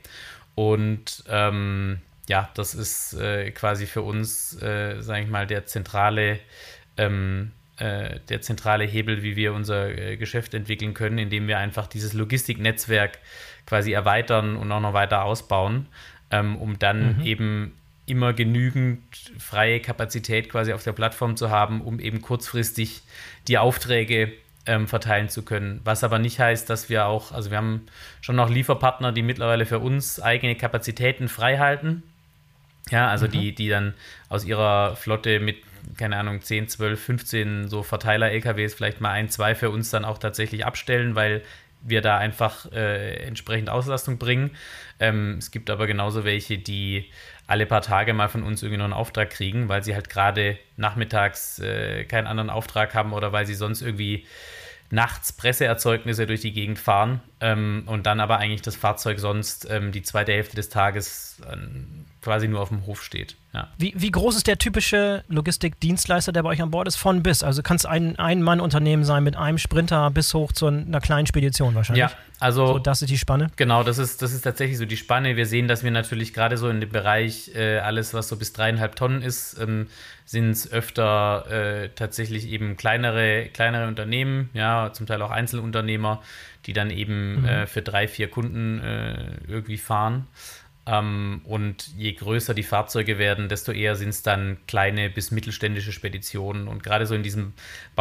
Und ähm, ja, das ist äh, quasi für uns, äh, sage ich mal, der zentrale, ähm, äh, der zentrale Hebel, wie wir unser äh, Geschäft entwickeln können, indem wir einfach dieses Logistiknetzwerk quasi erweitern und auch noch weiter ausbauen, ähm, um dann mhm. eben immer genügend freie Kapazität quasi auf der Plattform zu haben, um eben kurzfristig die Aufträge ähm, verteilen zu können. Was aber nicht heißt, dass wir auch, also wir haben schon noch Lieferpartner, die mittlerweile für uns eigene Kapazitäten frei halten. Ja, also mhm. die, die dann aus ihrer Flotte mit, keine Ahnung, zehn, zwölf, fünfzehn so Verteiler-L K Ws vielleicht mal ein, zwei für uns dann auch tatsächlich abstellen, weil wir da einfach äh, entsprechend Auslastung bringen. Ähm, es gibt aber genauso welche, die alle paar Tage mal von uns irgendwie noch einen Auftrag kriegen, weil sie halt gerade nachmittags äh, keinen anderen Auftrag haben oder weil sie sonst irgendwie nachts Presseerzeugnisse durch die Gegend fahren ähm, und dann aber eigentlich das Fahrzeug sonst ähm, die zweite Hälfte des Tages ähm, quasi nur auf dem Hof steht. Ja. Wie, wie groß ist der typische Logistikdienstleister, der bei euch an Bord ist? Von bis? Also kann es ein Ein-Mann-Unternehmen sein mit einem Sprinter bis hoch zu einer kleinen Spedition wahrscheinlich? Ja, also so, das ist die Spanne? Genau, das ist, das ist tatsächlich so die Spanne. Wir sehen, dass wir natürlich gerade so in dem Bereich äh, alles, was so bis dreieinhalb Tonnen ist, ähm, sind es öfter äh, tatsächlich eben kleinere, kleinere Unternehmen, ja, zum Teil auch Einzelunternehmer, die dann eben mhm. äh, für drei, vier Kunden äh, irgendwie fahren. Ähm, und je größer die Fahrzeuge werden, desto eher sind es dann kleine bis mittelständische Speditionen. Und gerade so in diesem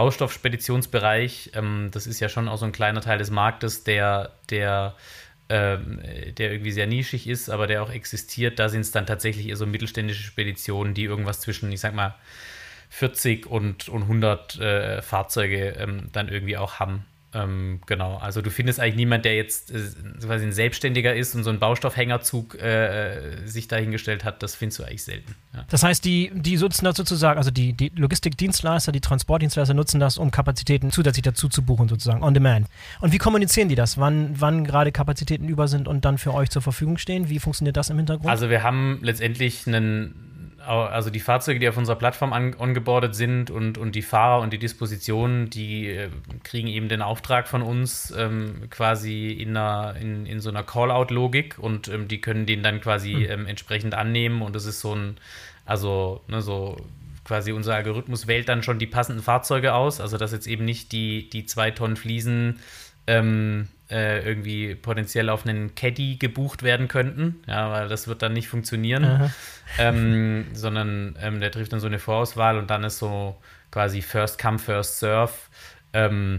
Baustoffspeditionsbereich, ähm, das ist ja schon auch so ein kleiner Teil des Marktes, der, der, ähm, der irgendwie sehr nischig ist, aber der auch existiert. Da sind es dann tatsächlich eher so mittelständische Speditionen, die irgendwas zwischen, ich sag mal, vierzig und, und hundert äh, Fahrzeuge ähm, dann irgendwie auch haben. Ähm, genau, also du findest eigentlich niemand, der jetzt äh, quasi ein Selbstständiger ist und so einen Baustoffhängerzug äh, sich dahingestellt hat, das findest du eigentlich selten. Ja. Das heißt, die, die nutzen das sozusagen, also die, die Logistikdienstleister, die Transportdienstleister nutzen das, um Kapazitäten zusätzlich dazu zu buchen, sozusagen, on demand. Und wie kommunizieren die das? Wann, wann gerade Kapazitäten über sind und dann für euch zur Verfügung stehen? Wie funktioniert das im Hintergrund? Also wir haben letztendlich einen Also die Fahrzeuge, die auf unserer Plattform an, ongeboardet sind und, und die Fahrer und die Dispositionen, die äh, kriegen eben den Auftrag von uns ähm, quasi in, einer, in, in so einer Call-out-Logik und ähm, die können den dann quasi mhm. ähm, entsprechend annehmen und das ist so ein, also ne, so quasi unser Algorithmus wählt dann schon die passenden Fahrzeuge aus, also dass jetzt eben nicht die, die zwei Tonnen Fliesen ähm, äh, irgendwie potenziell auf einen Caddy gebucht werden könnten, ja, weil das wird dann nicht funktionieren, ähm, sondern ähm, der trifft dann so eine Vorauswahl und dann ist so quasi First Come, First Serve, ähm,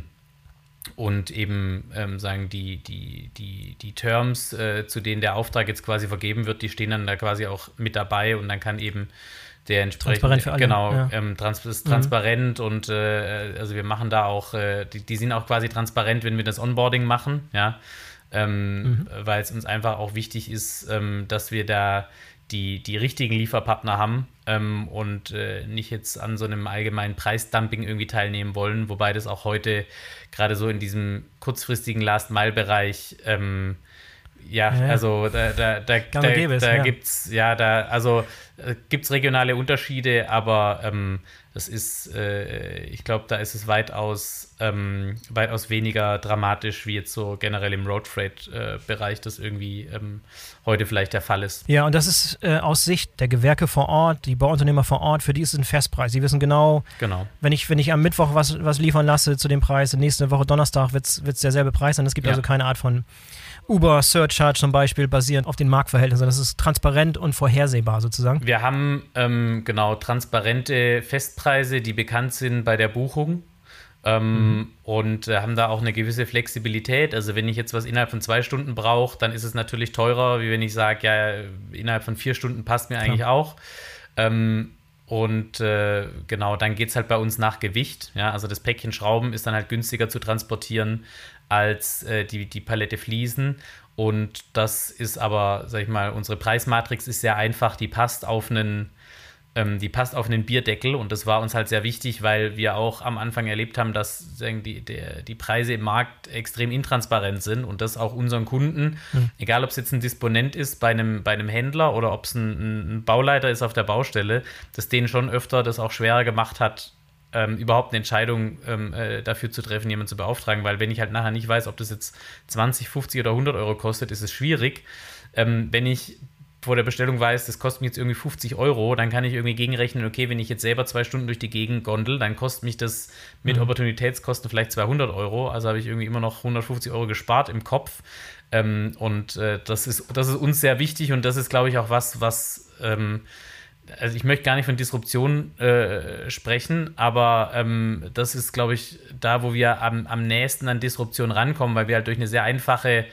und eben ähm, sagen die, die, die, die Terms, äh, zu denen der Auftrag jetzt quasi vergeben wird, die stehen dann da quasi auch mit dabei und dann kann eben der entsprechende, transparent für alle, genau, ja. ähm, trans ist transparent mhm. und äh, also wir machen da auch, äh, die, die sind auch quasi transparent, wenn wir das Onboarding machen, ja, ähm, mhm. weil es uns einfach auch wichtig ist, ähm, dass wir da die, die richtigen Lieferpartner haben ähm, und äh, nicht jetzt an so einem allgemeinen Preisdumping irgendwie teilnehmen wollen, wobei das auch heute gerade so in diesem kurzfristigen Last-Mile-Bereich ähm, ja, ja, also da, da, da, da, da ja. gibt's ja da, also äh, gibt's regionale Unterschiede, aber ähm, das ist, äh, ich glaube, da ist es weitaus, ähm, weitaus weniger dramatisch, wie jetzt so generell im Road-Freight-Bereich äh, das irgendwie ähm, heute vielleicht der Fall ist. Ja, und das ist äh, aus Sicht der Gewerke vor Ort, die Bauunternehmer vor Ort, für die ist es ein Festpreis. Die wissen genau, genau. Wenn, ich, wenn ich am Mittwoch was, was liefern lasse zu dem Preis, nächste Woche Donnerstag wird es derselbe Preis sein. Es gibt ja. also keine Art von Uber-Surcharge zum Beispiel, basierend auf den Marktverhältnissen. Das ist transparent und vorhersehbar sozusagen. Wir haben ähm, genau transparente Festpreise, die bekannt sind bei der Buchung. Ähm, mhm. Und äh, haben da auch eine gewisse Flexibilität. Also wenn ich jetzt was innerhalb von zwei Stunden brauche, dann ist es natürlich teurer, wie wenn ich sage, ja, innerhalb von vier Stunden passt mir eigentlich ja. auch. Ähm, und äh, genau, dann geht es halt bei uns nach Gewicht. Ja? Also das Päckchen Schrauben ist dann halt günstiger zu transportieren als äh, die, die Palette Fliesen. Und das ist aber, sag ich mal, unsere Preismatrix ist sehr einfach, die passt auf einen ähm, die passt auf einen Bierdeckel und das war uns halt sehr wichtig, weil wir auch am Anfang erlebt haben, dass sagen, die, der, die Preise im Markt extrem intransparent sind und das auch unseren Kunden, mhm. egal ob es jetzt ein Disponent ist bei einem, bei einem Händler oder ob es ein, ein Bauleiter ist auf der Baustelle, dass denen schon öfter das auch schwerer gemacht hat, Ähm, überhaupt eine Entscheidung ähm, äh, dafür zu treffen, jemanden zu beauftragen, weil wenn ich halt nachher nicht weiß, ob das jetzt zwanzig, fünfzig oder hundert Euro kostet, ist es schwierig. Ähm, wenn ich vor der Bestellung weiß, das kostet mich jetzt irgendwie fünfzig Euro, dann kann ich irgendwie gegenrechnen, okay, wenn ich jetzt selber zwei Stunden durch die Gegend gondel, dann kostet mich das mit mhm. Opportunitätskosten vielleicht zweihundert Euro, also habe ich irgendwie immer noch hundertfünfzig Euro gespart im Kopf ähm, und äh, das ist, das ist uns sehr wichtig und das ist, glaube ich, auch was, was ähm, also ich möchte gar nicht von Disruption äh, sprechen, aber ähm, das ist, glaube ich, da, wo wir am, am nächsten an Disruption rankommen, weil wir halt durch eine sehr einfache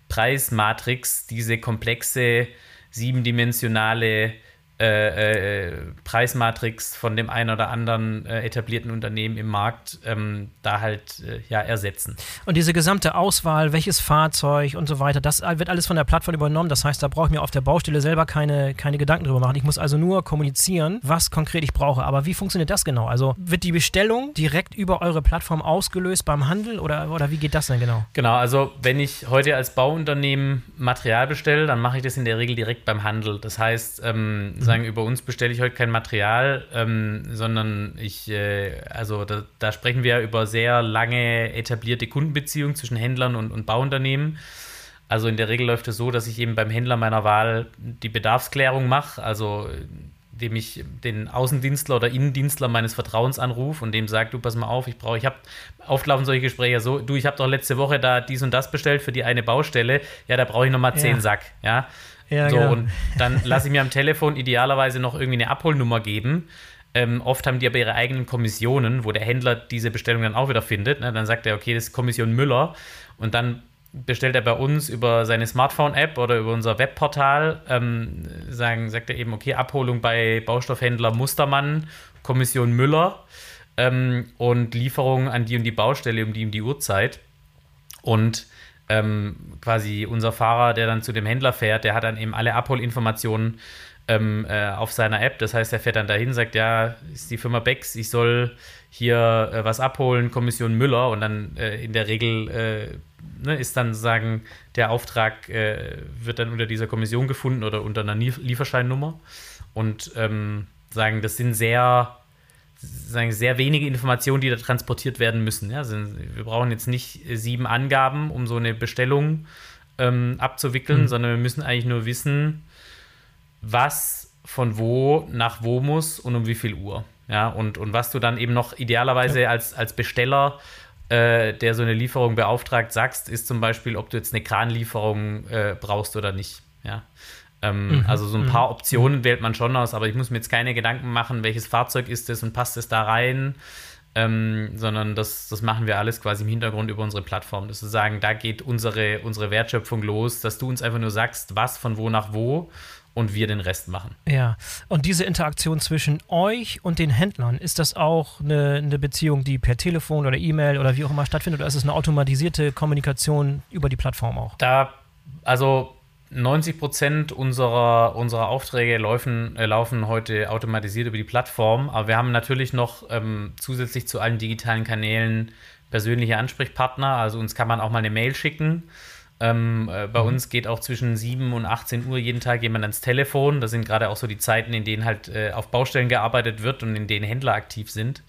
Preismatrix diese komplexe, siebendimensionale äh, äh, Preismatrix von dem einen oder anderen äh, etablierten Unternehmen im Markt ähm, da halt äh, ja, ersetzen. Und diese gesamte Auswahl, welches Fahrzeug und so weiter, das wird alles von der Plattform übernommen. Das heißt, da brauche ich mir auf der Baustelle selber keine, keine Gedanken drüber machen. Ich muss also nur kommunizieren, was konkret ich brauche. Aber wie funktioniert das genau? Also wird die Bestellung direkt über eure Plattform ausgelöst beim Handel oder, oder wie geht das denn genau? Genau, also wenn ich heute als Bauunternehmen Material bestelle, dann mache ich das in der Regel direkt beim Handel. Das heißt, ähm, mhm. sagen, über uns bestelle ich heute kein Material, ähm, sondern ich, äh, also da, da sprechen wir über sehr lange etablierte Kundenbeziehungen zwischen Händlern und, und Bauunternehmen. Also in der Regel läuft es so, dass ich eben beim Händler meiner Wahl die Bedarfsklärung mache, also indem ich den Außendienstler oder Innendienstler meines Vertrauens anrufe und dem sage, du, pass mal auf, ich brauche, ich habe oft laufen solche Gespräche so, du, ich habe doch letzte Woche da dies und das bestellt für die eine Baustelle, ja, da brauche ich nochmal zehn ja. Sack, ja. Ja, so, genau. Und dann lasse ich mir am Telefon idealerweise noch irgendwie eine Abholnummer geben. Ähm, oft haben die aber ihre eigenen Kommissionen, wo der Händler diese Bestellung dann auch wieder findet. Ne? Dann sagt er, okay, das ist Kommission Müller. Und dann bestellt er bei uns über seine Smartphone-App oder über unser Webportal, ähm, sagen, sagt er eben, okay, Abholung bei Baustoffhändler Mustermann, Kommission Müller ähm, und Lieferung an die und die Baustelle um die um die Uhrzeit. Und Ähm, quasi unser Fahrer, der dann zu dem Händler fährt, der hat dann eben alle Abholinformationen ähm, äh, auf seiner App. Das heißt, er fährt dann dahin, sagt, ja, ist die Firma Becks, ich soll hier äh, was abholen, Kommission Müller. Und dann äh, in der Regel äh, ne, ist dann sozusagen der Auftrag, äh, wird dann unter dieser Kommission gefunden oder unter einer Lieferscheinnummer. Und ähm, sagen, das sind sehr sagen, sehr wenige Informationen, die da transportiert werden müssen. Ja, also wir brauchen jetzt nicht sieben Angaben, um so eine Bestellung ähm, abzuwickeln, mhm. sondern wir müssen eigentlich nur wissen, was von wo nach wo muss und um wie viel Uhr. Ja, und, und was du dann eben noch idealerweise ja. als, als Besteller, äh, der so eine Lieferung beauftragt, sagst, ist zum Beispiel, ob du jetzt eine Kranlieferung äh, brauchst oder nicht. Ja. Ähm, mhm. Also so ein paar Optionen mhm. wählt man schon aus, aber ich muss mir jetzt keine Gedanken machen, welches Fahrzeug ist es und passt es da rein, ähm, sondern das, das machen wir alles quasi im Hintergrund über unsere Plattform. Das ist sagen, da geht unsere, unsere Wertschöpfung los, dass du uns einfach nur sagst, was von wo nach wo und wir den Rest machen. Ja, und diese Interaktion zwischen euch und den Händlern, ist das auch eine, eine Beziehung, die per Telefon oder E-Mail oder wie auch immer stattfindet, oder ist es eine automatisierte Kommunikation über die Plattform auch? Da, also neunzig Prozent unserer, unserer Aufträge laufen, äh, laufen heute automatisiert über die Plattform, aber wir haben natürlich noch ähm, zusätzlich zu allen digitalen Kanälen persönliche Ansprechpartner, also uns kann man auch mal eine Mail schicken. Ähm, äh, bei mhm. uns geht auch zwischen sieben und achtzehn Uhr jeden Tag jemand ans Telefon. Das sind gerade auch so die Zeiten, in denen halt äh, auf Baustellen gearbeitet wird und in denen Händler aktiv sind.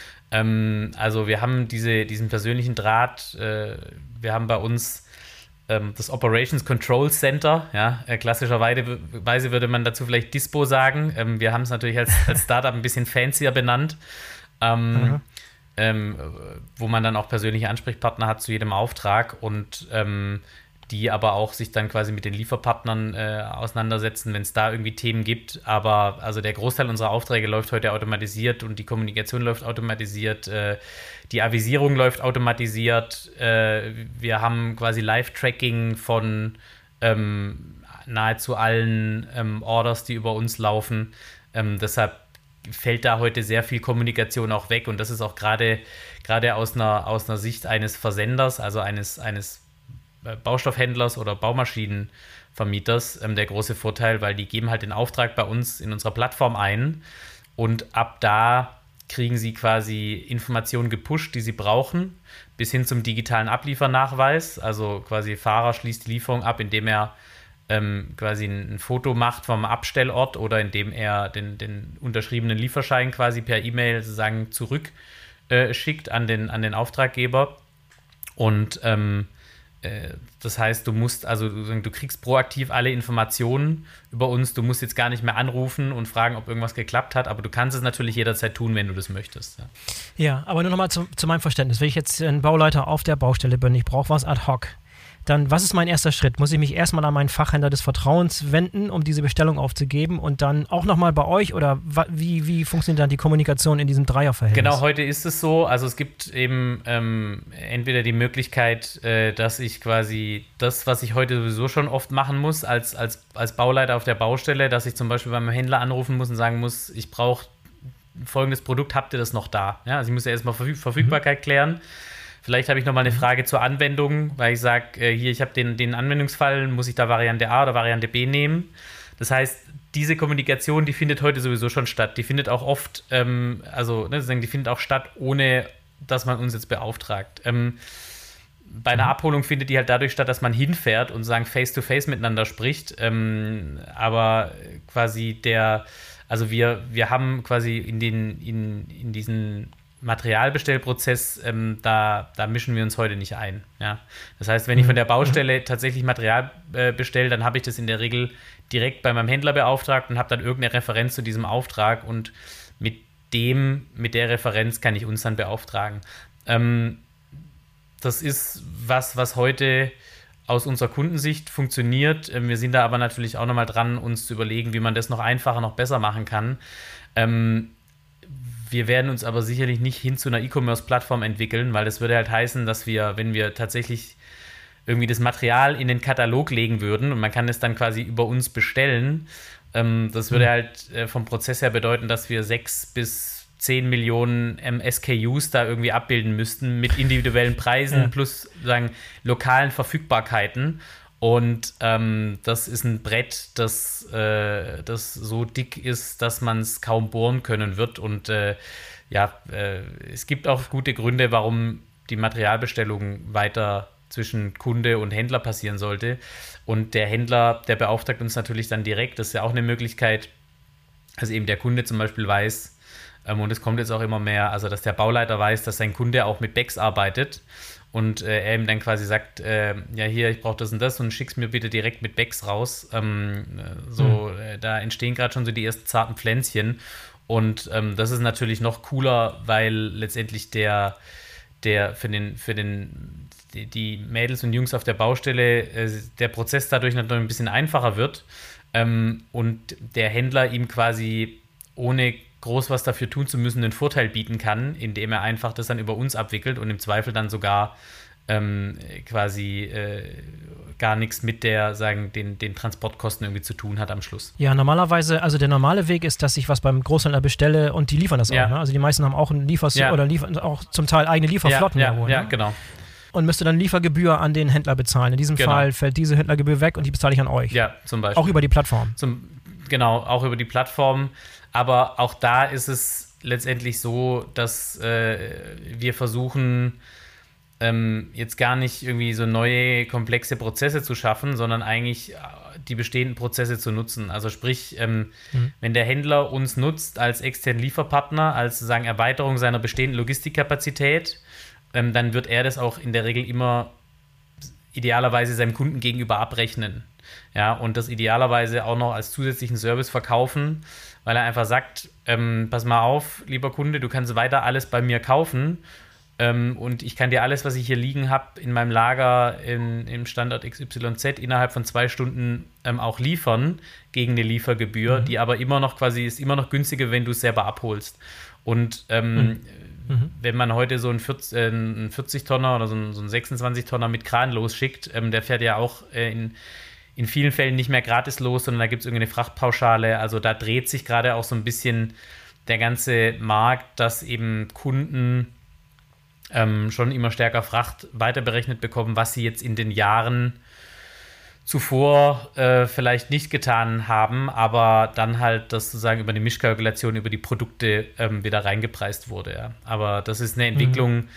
Ähm, also wir haben diese, diesen persönlichen Draht. Äh, wir haben bei uns ähm, das Operations Control Center. Ja, äh, klassischerweise würde man dazu vielleicht Dispo sagen. Ähm, wir haben es natürlich als, als Startup ein bisschen fancier benannt. Ähm, mhm. ähm, wo man dann auch persönliche Ansprechpartner hat zu jedem Auftrag und ähm, die aber auch sich dann quasi mit den Lieferpartnern äh, auseinandersetzen, wenn es da irgendwie Themen gibt. Aber also der Großteil unserer Aufträge läuft heute automatisiert und die Kommunikation läuft automatisiert, äh, die Avisierung läuft automatisiert. Äh, wir haben quasi Live-Tracking von ähm, nahezu allen ähm, Orders, die über uns laufen. Ähm, deshalb fällt da heute sehr viel Kommunikation auch weg und das ist auch gerade gerade aus einer, aus einer Sicht eines Versenders, also eines, eines Baustoffhändlers oder Baumaschinenvermieters ähm, der große Vorteil, weil die geben halt den Auftrag bei uns in unserer Plattform ein und ab da kriegen sie quasi Informationen gepusht, die sie brauchen, bis hin zum digitalen Abliefernachweis, also quasi Fahrer schließt die Lieferung ab, indem er ähm, quasi ein, ein Foto macht vom Abstellort oder indem er den, den unterschriebenen Lieferschein quasi per E-Mail sozusagen zurückschickt äh, an den, an den Auftraggeber und ähm, das heißt, du musst, also du kriegst proaktiv alle Informationen über uns. Du musst jetzt gar nicht mehr anrufen und fragen, ob irgendwas geklappt hat, aber du kannst es natürlich jederzeit tun, wenn du das möchtest. Ja, ja, aber nur nochmal zu, zu meinem Verständnis. Wenn ich jetzt ein Bauleiter auf der Baustelle bin, ich brauche was ad hoc, dann was ist mein erster Schritt? Muss ich mich erstmal an meinen Fachhändler des Vertrauens wenden, um diese Bestellung aufzugeben und dann auch nochmal bei euch oder wie, wie funktioniert dann die Kommunikation in diesem Dreierverhältnis? Genau, heute ist es so, also es gibt eben ähm, entweder die Möglichkeit, äh, dass ich quasi das, was ich heute sowieso schon oft machen muss, als, als, als Bauleiter auf der Baustelle, dass ich zum Beispiel beim Händler anrufen muss und sagen muss, ich brauche folgendes Produkt, habt ihr das noch da? Ja, also ich muss ja erstmal Verfüg- Verfügbarkeit mhm. klären. Vielleicht habe ich noch mal eine Frage zur Anwendung, weil ich sage, äh, hier, ich habe den, den Anwendungsfall, muss ich da Variante A oder Variante B nehmen? Das heißt, diese Kommunikation, die findet heute sowieso schon statt. Die findet auch oft, ähm, also ne, die findet auch statt, ohne dass man uns jetzt beauftragt. Ähm, bei einer mhm. Abholung findet die halt dadurch statt, dass man hinfährt und sagen face-to-face miteinander spricht. Ähm, aber quasi der, also wir, wir haben quasi in den, in, in diesen Materialbestellprozess, ähm, da, da mischen wir uns heute nicht ein. Ja? Das heißt, wenn ich von der Baustelle tatsächlich Material äh, bestelle, dann habe ich das in der Regel direkt bei meinem Händler beauftragt und habe dann irgendeine Referenz zu diesem Auftrag und mit dem, mit der Referenz kann ich uns dann beauftragen. Ähm, das ist was, was heute aus unserer Kundensicht funktioniert. Ähm, wir sind da aber natürlich auch nochmal dran, uns zu überlegen, wie man das noch einfacher, noch besser machen kann. Ähm, Wir werden uns aber sicherlich nicht hin zu einer E-Commerce-Plattform entwickeln, weil das würde halt heißen, dass wir, wenn wir tatsächlich irgendwie das Material in den Katalog legen würden und man kann es dann quasi über uns bestellen, ähm, das würde halt äh, vom Prozess her bedeuten, dass wir sechs bis zehn Millionen ähm, S K Us da irgendwie abbilden müssten mit individuellen Preisen ja. plus sagen lokalen Verfügbarkeiten. Und ähm, das ist ein Brett, das, äh, das so dick ist, dass man es kaum bohren können wird. Und äh, ja, äh, es gibt auch gute Gründe, warum die Materialbestellung weiter zwischen Kunde und Händler passieren sollte. Und der Händler, der beauftragt uns natürlich dann direkt. Das ist ja auch eine Möglichkeit, dass eben der Kunde zum Beispiel weiß, ähm, und es kommt jetzt auch immer mehr, also dass der Bauleiter weiß, dass sein Kunde auch mit Bags arbeitet. Und äh, er ihm dann quasi sagt, äh, ja hier, ich brauche das und das und schick's mir bitte direkt mit Bags raus. Ähm, so, mhm. äh, da entstehen gerade schon so die ersten zarten Pflänzchen. Und ähm, das ist natürlich noch cooler, weil letztendlich der, der für den, für den, die, die Mädels und Jungs auf der Baustelle, äh, der Prozess dadurch natürlich ein bisschen einfacher wird ähm, und der Händler ihm quasi ohne groß was dafür tun zu müssen, einen Vorteil bieten kann, indem er einfach das dann über uns abwickelt und im Zweifel dann sogar ähm, quasi äh, gar nichts mit der, sagen, den, den Transportkosten irgendwie zu tun hat am Schluss. Ja, normalerweise, also der normale Weg ist, dass ich was beim Großhändler bestelle und die liefern das ja. auch. Ne? Also die meisten haben auch ein Liefers- ja. oder liefern auch zum Teil eigene Lieferflotten. Ja, ja, irgendwo, ja ne? genau. Und müsste dann Liefergebühr an den Händler bezahlen. In diesem genau. Fall fällt diese Händlergebühr weg und die bezahle ich an euch. Ja, zum Beispiel. Auch über die Plattform. Zum, genau, auch über die Plattform. Aber auch da ist es letztendlich so, dass äh, wir versuchen, ähm, jetzt gar nicht irgendwie so neue, komplexe Prozesse zu schaffen, sondern eigentlich die bestehenden Prozesse zu nutzen. Also sprich, ähm, mhm. wenn der Händler uns nutzt als externen Lieferpartner, als sozusagen Erweiterung seiner bestehenden Logistikkapazität, ähm, dann wird er das auch in der Regel immer idealerweise seinem Kunden gegenüber abrechnen. Ja, und das idealerweise auch noch als zusätzlichen Service verkaufen, weil er einfach sagt, ähm, pass mal auf, lieber Kunde, du kannst weiter alles bei mir kaufen ähm, und ich kann dir alles, was ich hier liegen habe, in meinem Lager in, im Standort X Y Z innerhalb von zwei Stunden ähm, auch liefern gegen eine Liefergebühr, mhm. die aber immer noch quasi ist immer noch günstiger, wenn du es selber abholst. Und ähm, mhm. wenn man heute so einen vierzig-Tonner oder so einen, so einen sechsundzwanzig-Tonner mit Kran losschickt, ähm, der fährt ja auch äh, in in vielen Fällen nicht mehr gratis los, sondern da gibt es irgendeine Frachtpauschale. Also da dreht sich gerade auch so ein bisschen der ganze Markt, dass eben Kunden ähm, schon immer stärker Fracht weiterberechnet bekommen, was sie jetzt in den Jahren zuvor äh, vielleicht nicht getan haben, aber dann halt das sozusagen über die Mischkalkulation, über die Produkte ähm, wieder reingepreist wurde. Ja. Aber das ist eine Entwicklung, mhm.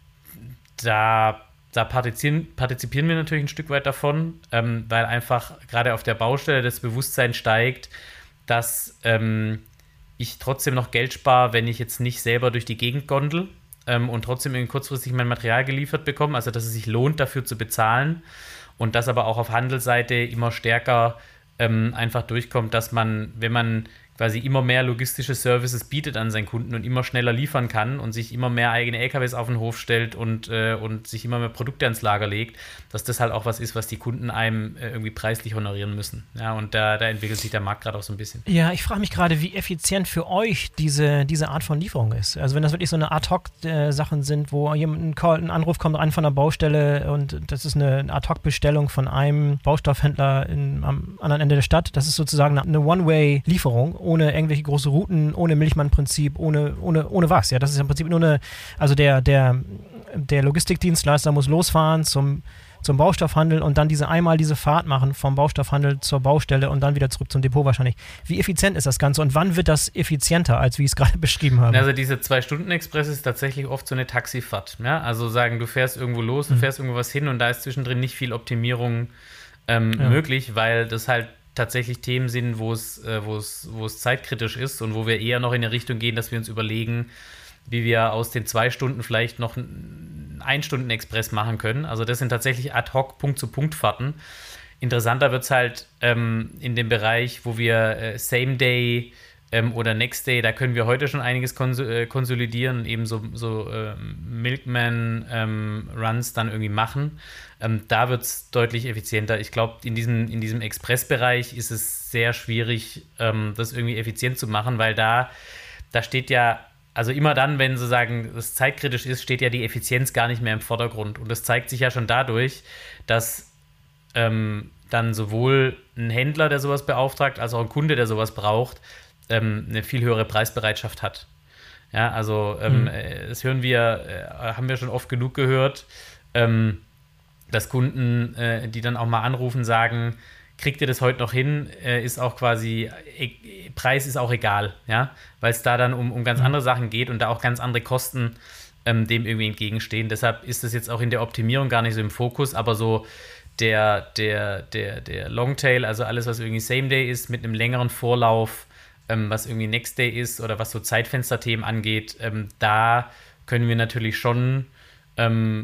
da Da partizipieren, partizipieren wir natürlich ein Stück weit davon, ähm, weil einfach gerade auf der Baustelle das Bewusstsein steigt, dass ähm, ich trotzdem noch Geld spare, wenn ich jetzt nicht selber durch die Gegend gondel ähm, und trotzdem irgendwie kurzfristig mein Material geliefert bekomme, also dass es sich lohnt, dafür zu bezahlen und dass aber auch auf Handelsseite immer stärker ähm, einfach durchkommt, dass man, wenn man quasi immer mehr logistische Services bietet an seinen Kunden und immer schneller liefern kann und sich immer mehr eigene L K Ws auf den Hof stellt und, äh, und sich immer mehr Produkte ans Lager legt, dass das halt auch was ist, was die Kunden einem äh, irgendwie preislich honorieren müssen. Ja, und da, da entwickelt sich der Markt gerade auch so ein bisschen. Ja, ich frage mich gerade, wie effizient für euch diese, diese Art von Lieferung ist. Also wenn das wirklich so eine Ad-Hoc-Sachen äh, sind, wo jemand ein, Call, ein Anruf kommt rein von der Baustelle und das ist eine Ad-Hoc-Bestellung von einem Baustoffhändler in, am anderen Ende der Stadt, das ist sozusagen eine, eine One-Way-Lieferung, ohne irgendwelche große Routen, ohne Milchmann-Prinzip, ohne, ohne, ohne was. Ja, das ist im Prinzip nur eine, also der, der, der Logistikdienstleister muss losfahren zum, zum Baustoffhandel und dann diese einmal diese Fahrt machen vom Baustoffhandel zur Baustelle und dann wieder zurück zum Depot wahrscheinlich. Wie effizient ist das Ganze und wann wird das effizienter, als wie ich es gerade beschrieben habe? Also diese Zwei-Stunden-Express ist tatsächlich oft so eine Taxifahrt. Ja? Also sagen, du fährst irgendwo los, du mhm. fährst irgendwo was hin und da ist zwischendrin nicht viel Optimierung ähm, ja. möglich, weil das halt tatsächlich Themen sind, wo es, äh, wo es, wo es zeitkritisch ist und wo wir eher noch in eine Richtung gehen, dass wir uns überlegen, wie wir aus den zwei Stunden vielleicht noch einen Ein-Stunden-Express machen können. Also das sind tatsächlich ad-hoc Punkt-zu-Punkt-Fahrten. Interessanter wird es halt ähm, in dem Bereich, wo wir äh, Same-Day ähm, oder Next-Day, da können wir heute schon einiges kons- äh, konsolidieren, eben so, so äh, Milkman-Runs ähm, dann irgendwie machen. Ähm, da wird es deutlich effizienter. Ich glaube, in diesem, in diesem Express-Bereich ist es sehr schwierig, ähm, das irgendwie effizient zu machen, weil da, da steht ja, also immer dann, wenn sozusagen das zeitkritisch ist, steht ja die Effizienz gar nicht mehr im Vordergrund. Und das zeigt sich ja schon dadurch, dass ähm, dann sowohl ein Händler, der sowas beauftragt, als auch ein Kunde, der sowas braucht, ähm, eine viel höhere Preisbereitschaft hat. Ja, also ähm, mhm. das hören wir, äh, haben wir schon oft genug gehört, ähm, dass Kunden, äh, die dann auch mal anrufen, sagen, kriegt ihr das heute noch hin, äh, ist auch quasi, e- Preis ist auch egal, ja, weil es da dann um, um ganz mhm. andere Sachen geht und da auch ganz andere Kosten ähm, dem irgendwie entgegenstehen. Deshalb ist das jetzt auch in der Optimierung gar nicht so im Fokus, aber so der, der, der, der Longtail, also alles, was irgendwie Same-Day ist, mit einem längeren Vorlauf, ähm, was irgendwie Next-Day ist oder was so Zeitfensterthemen angeht, ähm, da können wir natürlich schon ähm,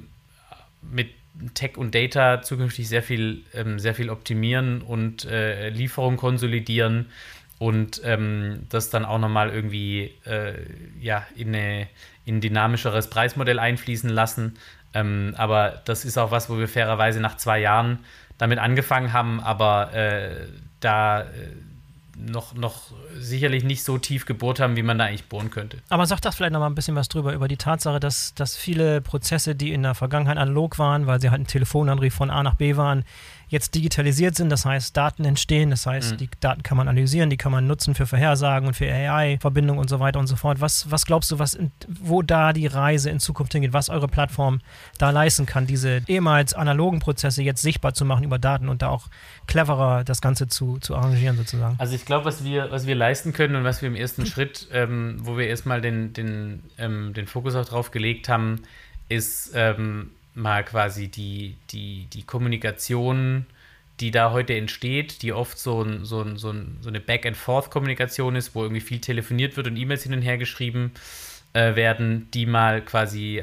mit Tech und Data zukünftig sehr viel, ähm, sehr viel optimieren und äh, Lieferung konsolidieren und ähm, das dann auch nochmal irgendwie äh, ja, in, eine, in ein dynamischeres Preismodell einfließen lassen. Ähm, aber das ist auch was, wo wir fairerweise nach zwei Jahren damit angefangen haben, aber äh, da äh, noch, noch sicherlich nicht so tief gebohrt haben, wie man da eigentlich bohren könnte. Aber sag doch vielleicht noch mal ein bisschen was drüber, über die Tatsache, dass, dass viele Prozesse, die in der Vergangenheit analog waren, weil sie halt ein Telefonanruf von A nach B waren, jetzt digitalisiert sind, das heißt Daten entstehen, das heißt mhm. die Daten kann man analysieren, die kann man nutzen für Vorhersagen und für A I-Verbindungen und so weiter und so fort. Was, was glaubst du, was in, wo da die Reise in Zukunft hingeht, was eure Plattform da leisten kann, diese ehemals analogen Prozesse jetzt sichtbar zu machen über Daten und da auch cleverer das Ganze zu, zu arrangieren sozusagen? Also ich glaube, was wir, was wir leisten können und was wir im ersten Schritt, ähm, wo wir erstmal den, den, ähm, den Fokus auch drauf gelegt haben, ist ähm, mal quasi die, die, die Kommunikation, die da heute entsteht, die oft so, ein, so, ein, so, ein, so eine Back-and-Forth-Kommunikation ist, wo irgendwie viel telefoniert wird und E-Mails hin und her geschrieben äh, werden, die mal quasi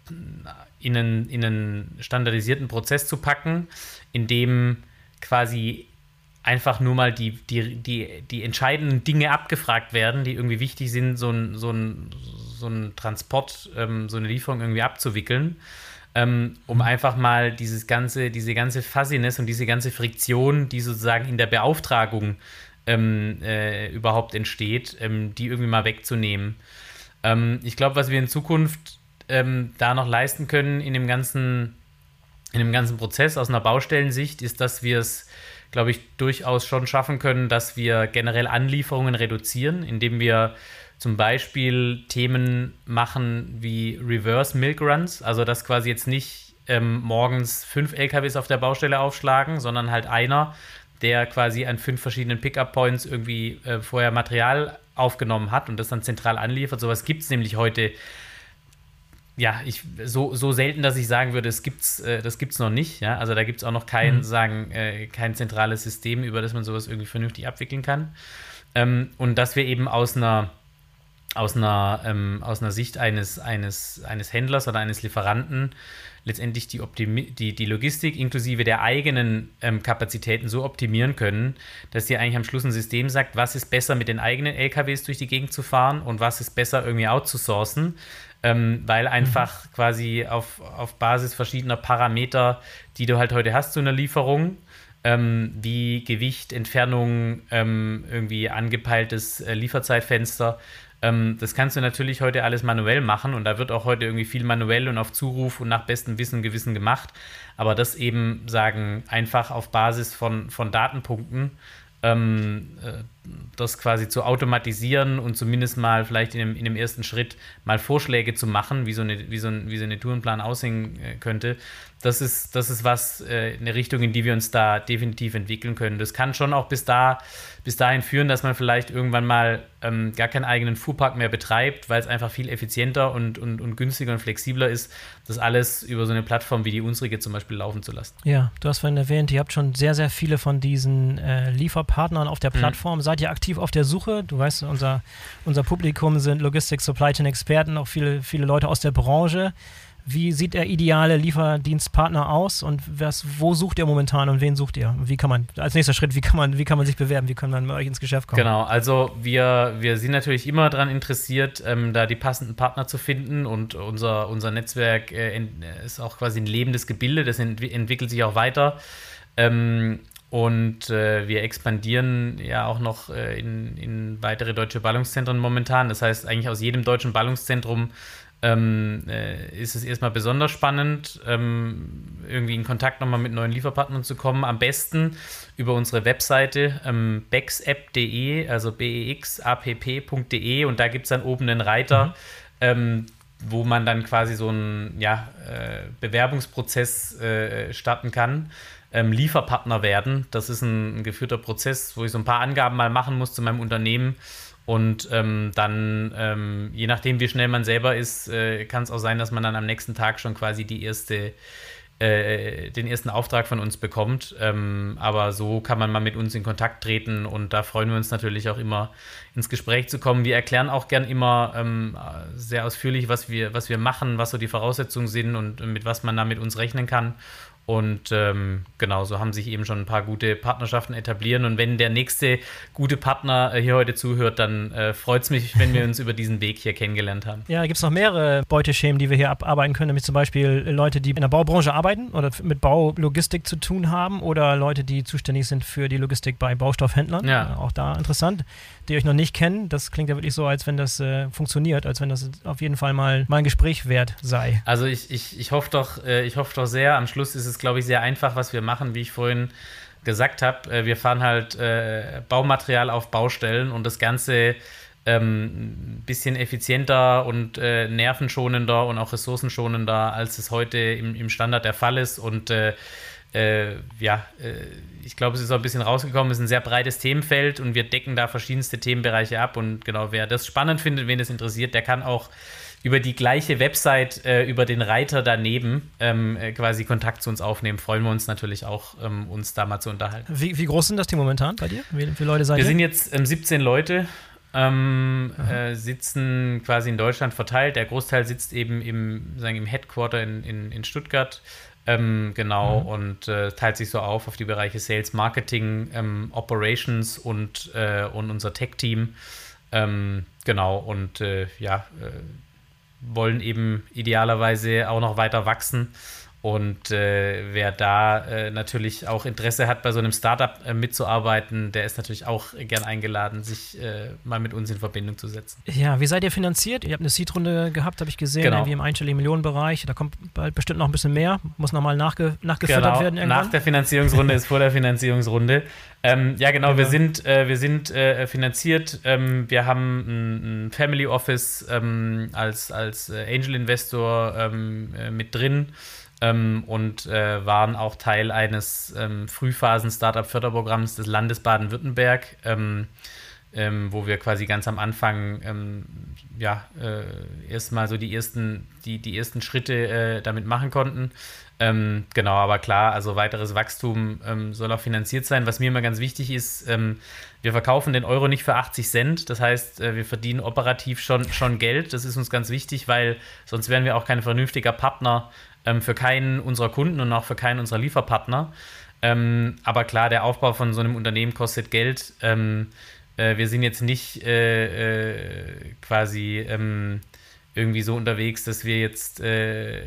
in einen, in einen standardisierten Prozess zu packen, in dem quasi einfach nur mal die, die, die, die entscheidenden Dinge abgefragt werden, die irgendwie wichtig sind, so ein, so ein, so ein Transport, ähm, so eine Lieferung irgendwie abzuwickeln. Um mhm. einfach mal dieses ganze, diese ganze Fuzziness und diese ganze Friktion, die sozusagen in der Beauftragung ähm, äh, überhaupt entsteht, ähm, die irgendwie mal wegzunehmen. Ähm, ich glaube, was wir in Zukunft ähm, da noch leisten können in dem ganzen, in dem ganzen Prozess aus einer Baustellensicht, ist, dass wir es, glaube ich, durchaus schon schaffen können, dass wir generell Anlieferungen reduzieren, indem wir zum Beispiel Themen machen wie Reverse Milk Runs, also dass quasi jetzt nicht ähm, morgens fünf L K Ws auf der Baustelle aufschlagen, sondern halt einer, der quasi an fünf verschiedenen Pickup-Points irgendwie äh, vorher Material aufgenommen hat und das dann zentral anliefert. Sowas gibt es nämlich heute, ja, ich, so, so selten, dass ich sagen würde, es gibt's, äh, das gibt es noch nicht. Ja? Also da gibt es auch noch kein, mhm. sagen, äh, kein zentrales System, über das man sowas irgendwie vernünftig abwickeln kann. Ähm, und dass wir eben aus einer Aus einer, ähm, aus einer Sicht eines, eines, eines Händlers oder eines Lieferanten letztendlich die, Optimi- die, die Logistik inklusive der eigenen ähm, Kapazitäten so optimieren können, dass dir eigentlich am Schluss ein System sagt, was ist besser mit den eigenen L K Ws durch die Gegend zu fahren und was ist besser irgendwie outzusourcen, ähm, weil einfach mhm. quasi auf, auf Basis verschiedener Parameter, die du halt heute hast zu einer Lieferung, ähm, wie Gewicht, Entfernung, ähm, irgendwie angepeiltes äh, Lieferzeitfenster, Ähm, das kannst du natürlich heute alles manuell machen und da wird auch heute irgendwie viel manuell und auf Zuruf und nach bestem Wissen und Gewissen gemacht. Aber das eben, sagen, einfach auf Basis von, von Datenpunkten, ähm, äh, das quasi zu automatisieren und zumindest mal vielleicht in dem, in dem ersten Schritt mal Vorschläge zu machen, wie so eine, wie so ein, wie so eine Tourenplan aussehen äh, könnte. Das ist, das ist was, äh, eine Richtung, in die wir uns da definitiv entwickeln können. Das kann schon auch bis, da, bis dahin führen, dass man vielleicht irgendwann mal ähm, gar keinen eigenen Fuhrpark mehr betreibt, weil es einfach viel effizienter und, und, und günstiger und flexibler ist, das alles über so eine Plattform wie die unsrige zum Beispiel laufen zu lassen. Ja, du hast vorhin erwähnt, ihr habt schon sehr, sehr viele von diesen äh, Lieferpartnern auf der Plattform. Mhm. Seid ihr aktiv auf der Suche? Du weißt, unser, unser Publikum sind Logistik, Supply Chain Experten, auch viele, viele Leute aus der Branche. Wie sieht der ideale Lieferdienstpartner aus und was, wo sucht ihr momentan und wen sucht ihr? Wie kann man, als nächster Schritt, wie kann man, wie kann man sich bewerben? Wie kann man mit euch ins Geschäft kommen? Genau, also wir, wir sind natürlich immer daran interessiert, ähm, da die passenden Partner zu finden und unser, unser Netzwerk äh, ist auch quasi ein lebendes Gebilde, das ent- entwickelt sich auch weiter. Ähm, Und äh, wir expandieren ja auch noch äh, in, in weitere deutsche Ballungszentren momentan. Das heißt, eigentlich aus jedem deutschen Ballungszentrum ähm, äh, ist es erstmal besonders spannend, ähm, irgendwie in Kontakt nochmal mit neuen Lieferpartnern zu kommen. Am besten über unsere Webseite ähm, bexapp punkt de, also b e x a p p punkt de, und da gibt es dann oben einen Reiter, mhm. ähm, wo man dann quasi so einen ja, äh, Bewerbungsprozess äh, starten kann. Ähm, Lieferpartner werden. Das ist ein, ein geführter Prozess, wo ich so ein paar Angaben mal machen muss zu meinem Unternehmen und ähm, dann, ähm, je nachdem wie schnell man selber ist, äh, kann es auch sein, dass man dann am nächsten Tag schon quasi die erste, äh, den ersten Auftrag von uns bekommt. Ähm, aber so kann man mal mit uns in Kontakt treten und da freuen wir uns natürlich auch immer, ins Gespräch zu kommen. Wir erklären auch gern immer ähm, sehr ausführlich, was wir, was wir machen, was so die Voraussetzungen sind und mit was man da mit uns rechnen kann. Und ähm, genau, so haben sich eben schon ein paar gute Partnerschaften etablieren. Und wenn der nächste gute Partner hier heute zuhört, dann äh, freut es mich, wenn wir uns über diesen Weg hier kennengelernt haben. Ja, gibt es noch mehrere Beuteschemen, die wir hier abarbeiten können, nämlich zum Beispiel Leute, die in der Baubranche arbeiten oder mit Baulogistik zu tun haben oder Leute, die zuständig sind für die Logistik bei Baustoffhändlern. Ja. Äh, auch da interessant, die euch noch nicht kennen. Das klingt ja wirklich so, als wenn das äh, funktioniert, als wenn das auf jeden Fall mal, mal ein Gespräch wert sei. Also ich, ich, ich hoffe doch, äh, ich hoffe doch sehr, am Schluss ist es, glaube ich, sehr einfach, was wir machen, wie ich vorhin gesagt habe. Äh, wir fahren halt äh, Baumaterial auf Baustellen und das Ganze ähm, ein bisschen effizienter und äh, nervenschonender und auch ressourcenschonender, als es heute im, im Standard der Fall ist. Und äh, äh, ja, äh, ich glaube, es ist auch ein bisschen rausgekommen, es ist ein sehr breites Themenfeld und wir decken da verschiedenste Themenbereiche ab. Und genau, wer das spannend findet, wen das interessiert, der kann auch über die gleiche Website, äh, über den Reiter daneben ähm, äh, quasi Kontakt zu uns aufnehmen. Freuen wir uns natürlich auch, ähm, uns da mal zu unterhalten. Wie, wie groß sind das Team momentan bei dir? Wie viele Leute seid ihr? Wir sind jetzt ähm, siebzehn Leute, ähm, äh, sitzen quasi in Deutschland verteilt. Der Großteil sitzt eben im, sagen, im Headquarter in, in, in Stuttgart. Ähm, genau, mhm. und äh, teilt sich so auf auf die Bereiche Sales, Marketing, ähm, Operations und, äh, und unser Tech-Team. Ähm, genau, und äh, ja, äh, wollen eben idealerweise auch noch weiter wachsen. Und äh, wer da äh, natürlich auch Interesse hat, bei so einem Startup äh, mitzuarbeiten, der ist natürlich auch gern eingeladen, sich äh, mal mit uns in Verbindung zu setzen. Ja, wie seid ihr finanziert? Ihr habt eine Seed-Runde gehabt, habe ich gesehen, genau. irgendwie im einstelligen Millionenbereich. Da kommt bald bestimmt noch ein bisschen mehr. Muss nochmal nachge nachgefüttert genau. werden irgendwann. Nach der Finanzierungsrunde ist vor der Finanzierungsrunde. Ähm, ja, genau, genau. wir sind, äh, wir sind äh, finanziert. Ähm, wir haben ein, ein Family Office ähm, als, als äh, Angel-Investor ähm, äh, mit drin. Ähm, und äh, waren auch Teil eines ähm, Frühphasen-Startup-Förderprogramms des Landes Baden-Württemberg, ähm, ähm, wo wir quasi ganz am Anfang ähm, ja, äh, erstmal so die ersten, die, die ersten Schritte äh, damit machen konnten. Ähm, genau, aber klar, also weiteres Wachstum ähm, soll auch finanziert sein. Was mir immer ganz wichtig ist, ähm, wir verkaufen den Euro nicht für achtzig Cent. Das heißt, äh, wir verdienen operativ schon, schon Geld. Das ist uns ganz wichtig, weil sonst wären wir auch kein vernünftiger Partner ähm, für keinen unserer Kunden und auch für keinen unserer Lieferpartner. Ähm, aber klar, der Aufbau von so einem Unternehmen kostet Geld. Ähm, äh, wir sind jetzt nicht äh, äh, quasi ähm, irgendwie so unterwegs, dass wir jetzt äh,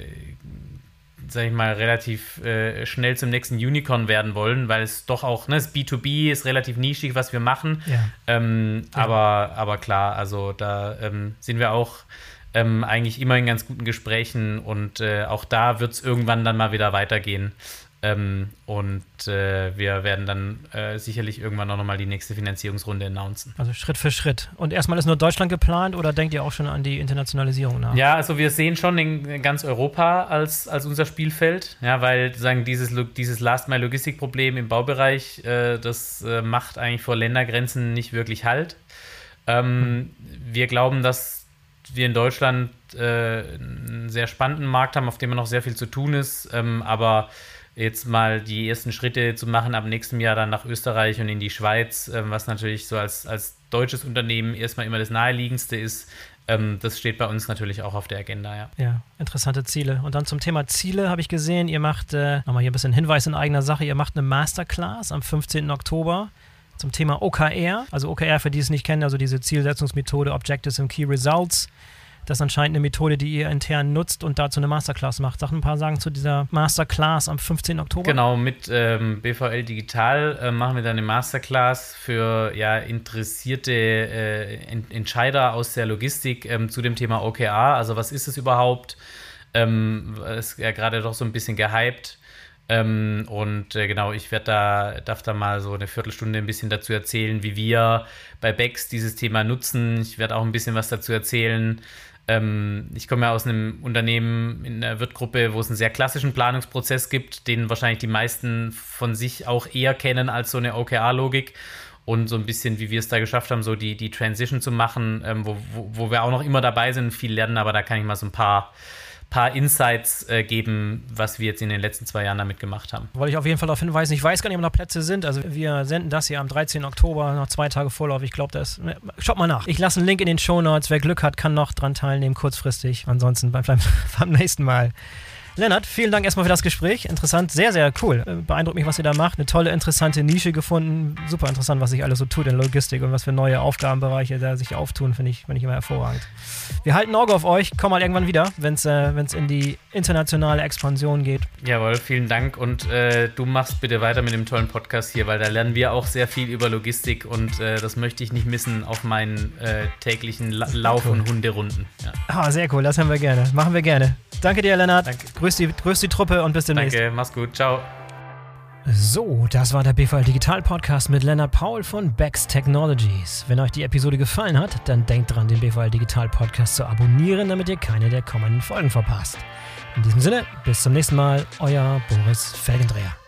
sag ich mal, relativ äh, schnell zum nächsten Unicorn werden wollen, weil es doch auch, ne, das B zwei B ist relativ nischig, was wir machen. Ja. Ähm, ja. Aber, aber klar, also da ähm, sind wir auch ähm, eigentlich immer in ganz guten Gesprächen und äh, auch da wird es irgendwann dann mal wieder weitergehen. Ähm, und äh, wir werden dann äh, sicherlich irgendwann auch nochmal die nächste Finanzierungsrunde announcen. Also Schritt für Schritt. Und erstmal ist nur Deutschland geplant oder denkt ihr auch schon an die Internationalisierung nach? Ja, also wir sehen schon in ganz Europa als, als unser Spielfeld, ja, weil sagen, dieses, dieses Last-Mile-Logistik-Problem im Baubereich, äh, das äh, macht eigentlich vor Ländergrenzen nicht wirklich Halt. Ähm, mhm. Wir glauben, dass wir in Deutschland äh, einen sehr spannenden Markt haben, auf dem noch sehr viel zu tun ist, ähm, aber jetzt mal die ersten Schritte zu machen, ab nächstem Jahr dann nach Österreich und in die Schweiz, äh, was natürlich so als, als deutsches Unternehmen erstmal immer das Naheliegendste ist, ähm, das steht bei uns natürlich auch auf der Agenda, ja. Ja, interessante Ziele. Und dann zum Thema Ziele habe ich gesehen, ihr macht, äh, nochmal hier ein bisschen Hinweis in eigener Sache, ihr macht eine Masterclass am fünfzehnten Oktober zum Thema O K R. Also O K R, für die es nicht kennen, also diese Zielsetzungsmethode Objectives and Key Results. Das ist anscheinend eine Methode, die ihr intern nutzt und dazu eine Masterclass macht. Sag ein paar Sagen zu dieser Masterclass am fünfzehnten Oktober. Genau, mit ähm, B V L Digital äh, machen wir dann eine Masterclass für ja, interessierte äh, Ent- Entscheider aus der Logistik ähm, zu dem Thema O K R. Also was ist es überhaupt? Ähm, ist ja gerade doch so ein bisschen gehypt. Ähm, und äh, genau, ich werde da, darf da mal so eine Viertelstunde ein bisschen dazu erzählen, wie wir bei Becks dieses Thema nutzen. Ich werde auch ein bisschen was dazu erzählen. Ähm, ich komme ja aus einem Unternehmen in der Wirtgruppe, wo es einen sehr klassischen Planungsprozess gibt, den wahrscheinlich die meisten von sich auch eher kennen als so eine O K R-Logik. Und so ein bisschen, wie wir es da geschafft haben, so die, die Transition zu machen, ähm, wo, wo, wo wir auch noch immer dabei sind und viel lernen, aber da kann ich mal so ein paar paar Insights äh, geben, was wir jetzt in den letzten zwei Jahren damit gemacht haben. Wollte ich auf jeden Fall darauf hinweisen. Ich weiß gar nicht, ob noch Plätze sind. Also wir senden das hier am dreizehnten Oktober, noch zwei Tage Vorlauf. Ich glaube, das ist... Schaut mal nach. Ich lasse einen Link in den Shownotes. Wer Glück hat, kann noch dran teilnehmen, kurzfristig. Ansonsten beim, beim nächsten Mal. Lennart, vielen Dank erstmal für das Gespräch. Interessant, sehr, sehr cool. Beeindruckt mich, was ihr da macht. Eine tolle, interessante Nische gefunden. Super interessant, was sich alles so tut in Logistik und was für neue Aufgabenbereiche da sich auftun, finde ich, find ich immer hervorragend. Wir halten ein Auge auf euch. Komm mal irgendwann wieder, wenn es äh, wenn's in die internationale Expansion geht. Jawohl, vielen Dank. Und äh, du machst bitte weiter mit dem tollen Podcast hier, weil da lernen wir auch sehr viel über Logistik und äh, das möchte ich nicht missen auf meinen äh, täglichen La- Lauf- cool. und Hunderunden. Ja. Ah, sehr cool, das haben wir gerne. Machen wir gerne. Danke dir, Lennart. Danke. Grüß die, grüß die Truppe und bis demnächst. Danke, mach's gut. Ciao. So, das war der B V L Digital Podcast mit Lennart Paul von Bex Technologies. Wenn euch die Episode gefallen hat, dann denkt dran, den B V L Digital Podcast zu abonnieren, damit ihr keine der kommenden Folgen verpasst. In diesem Sinne, bis zum nächsten Mal, euer Boris Felgendreher.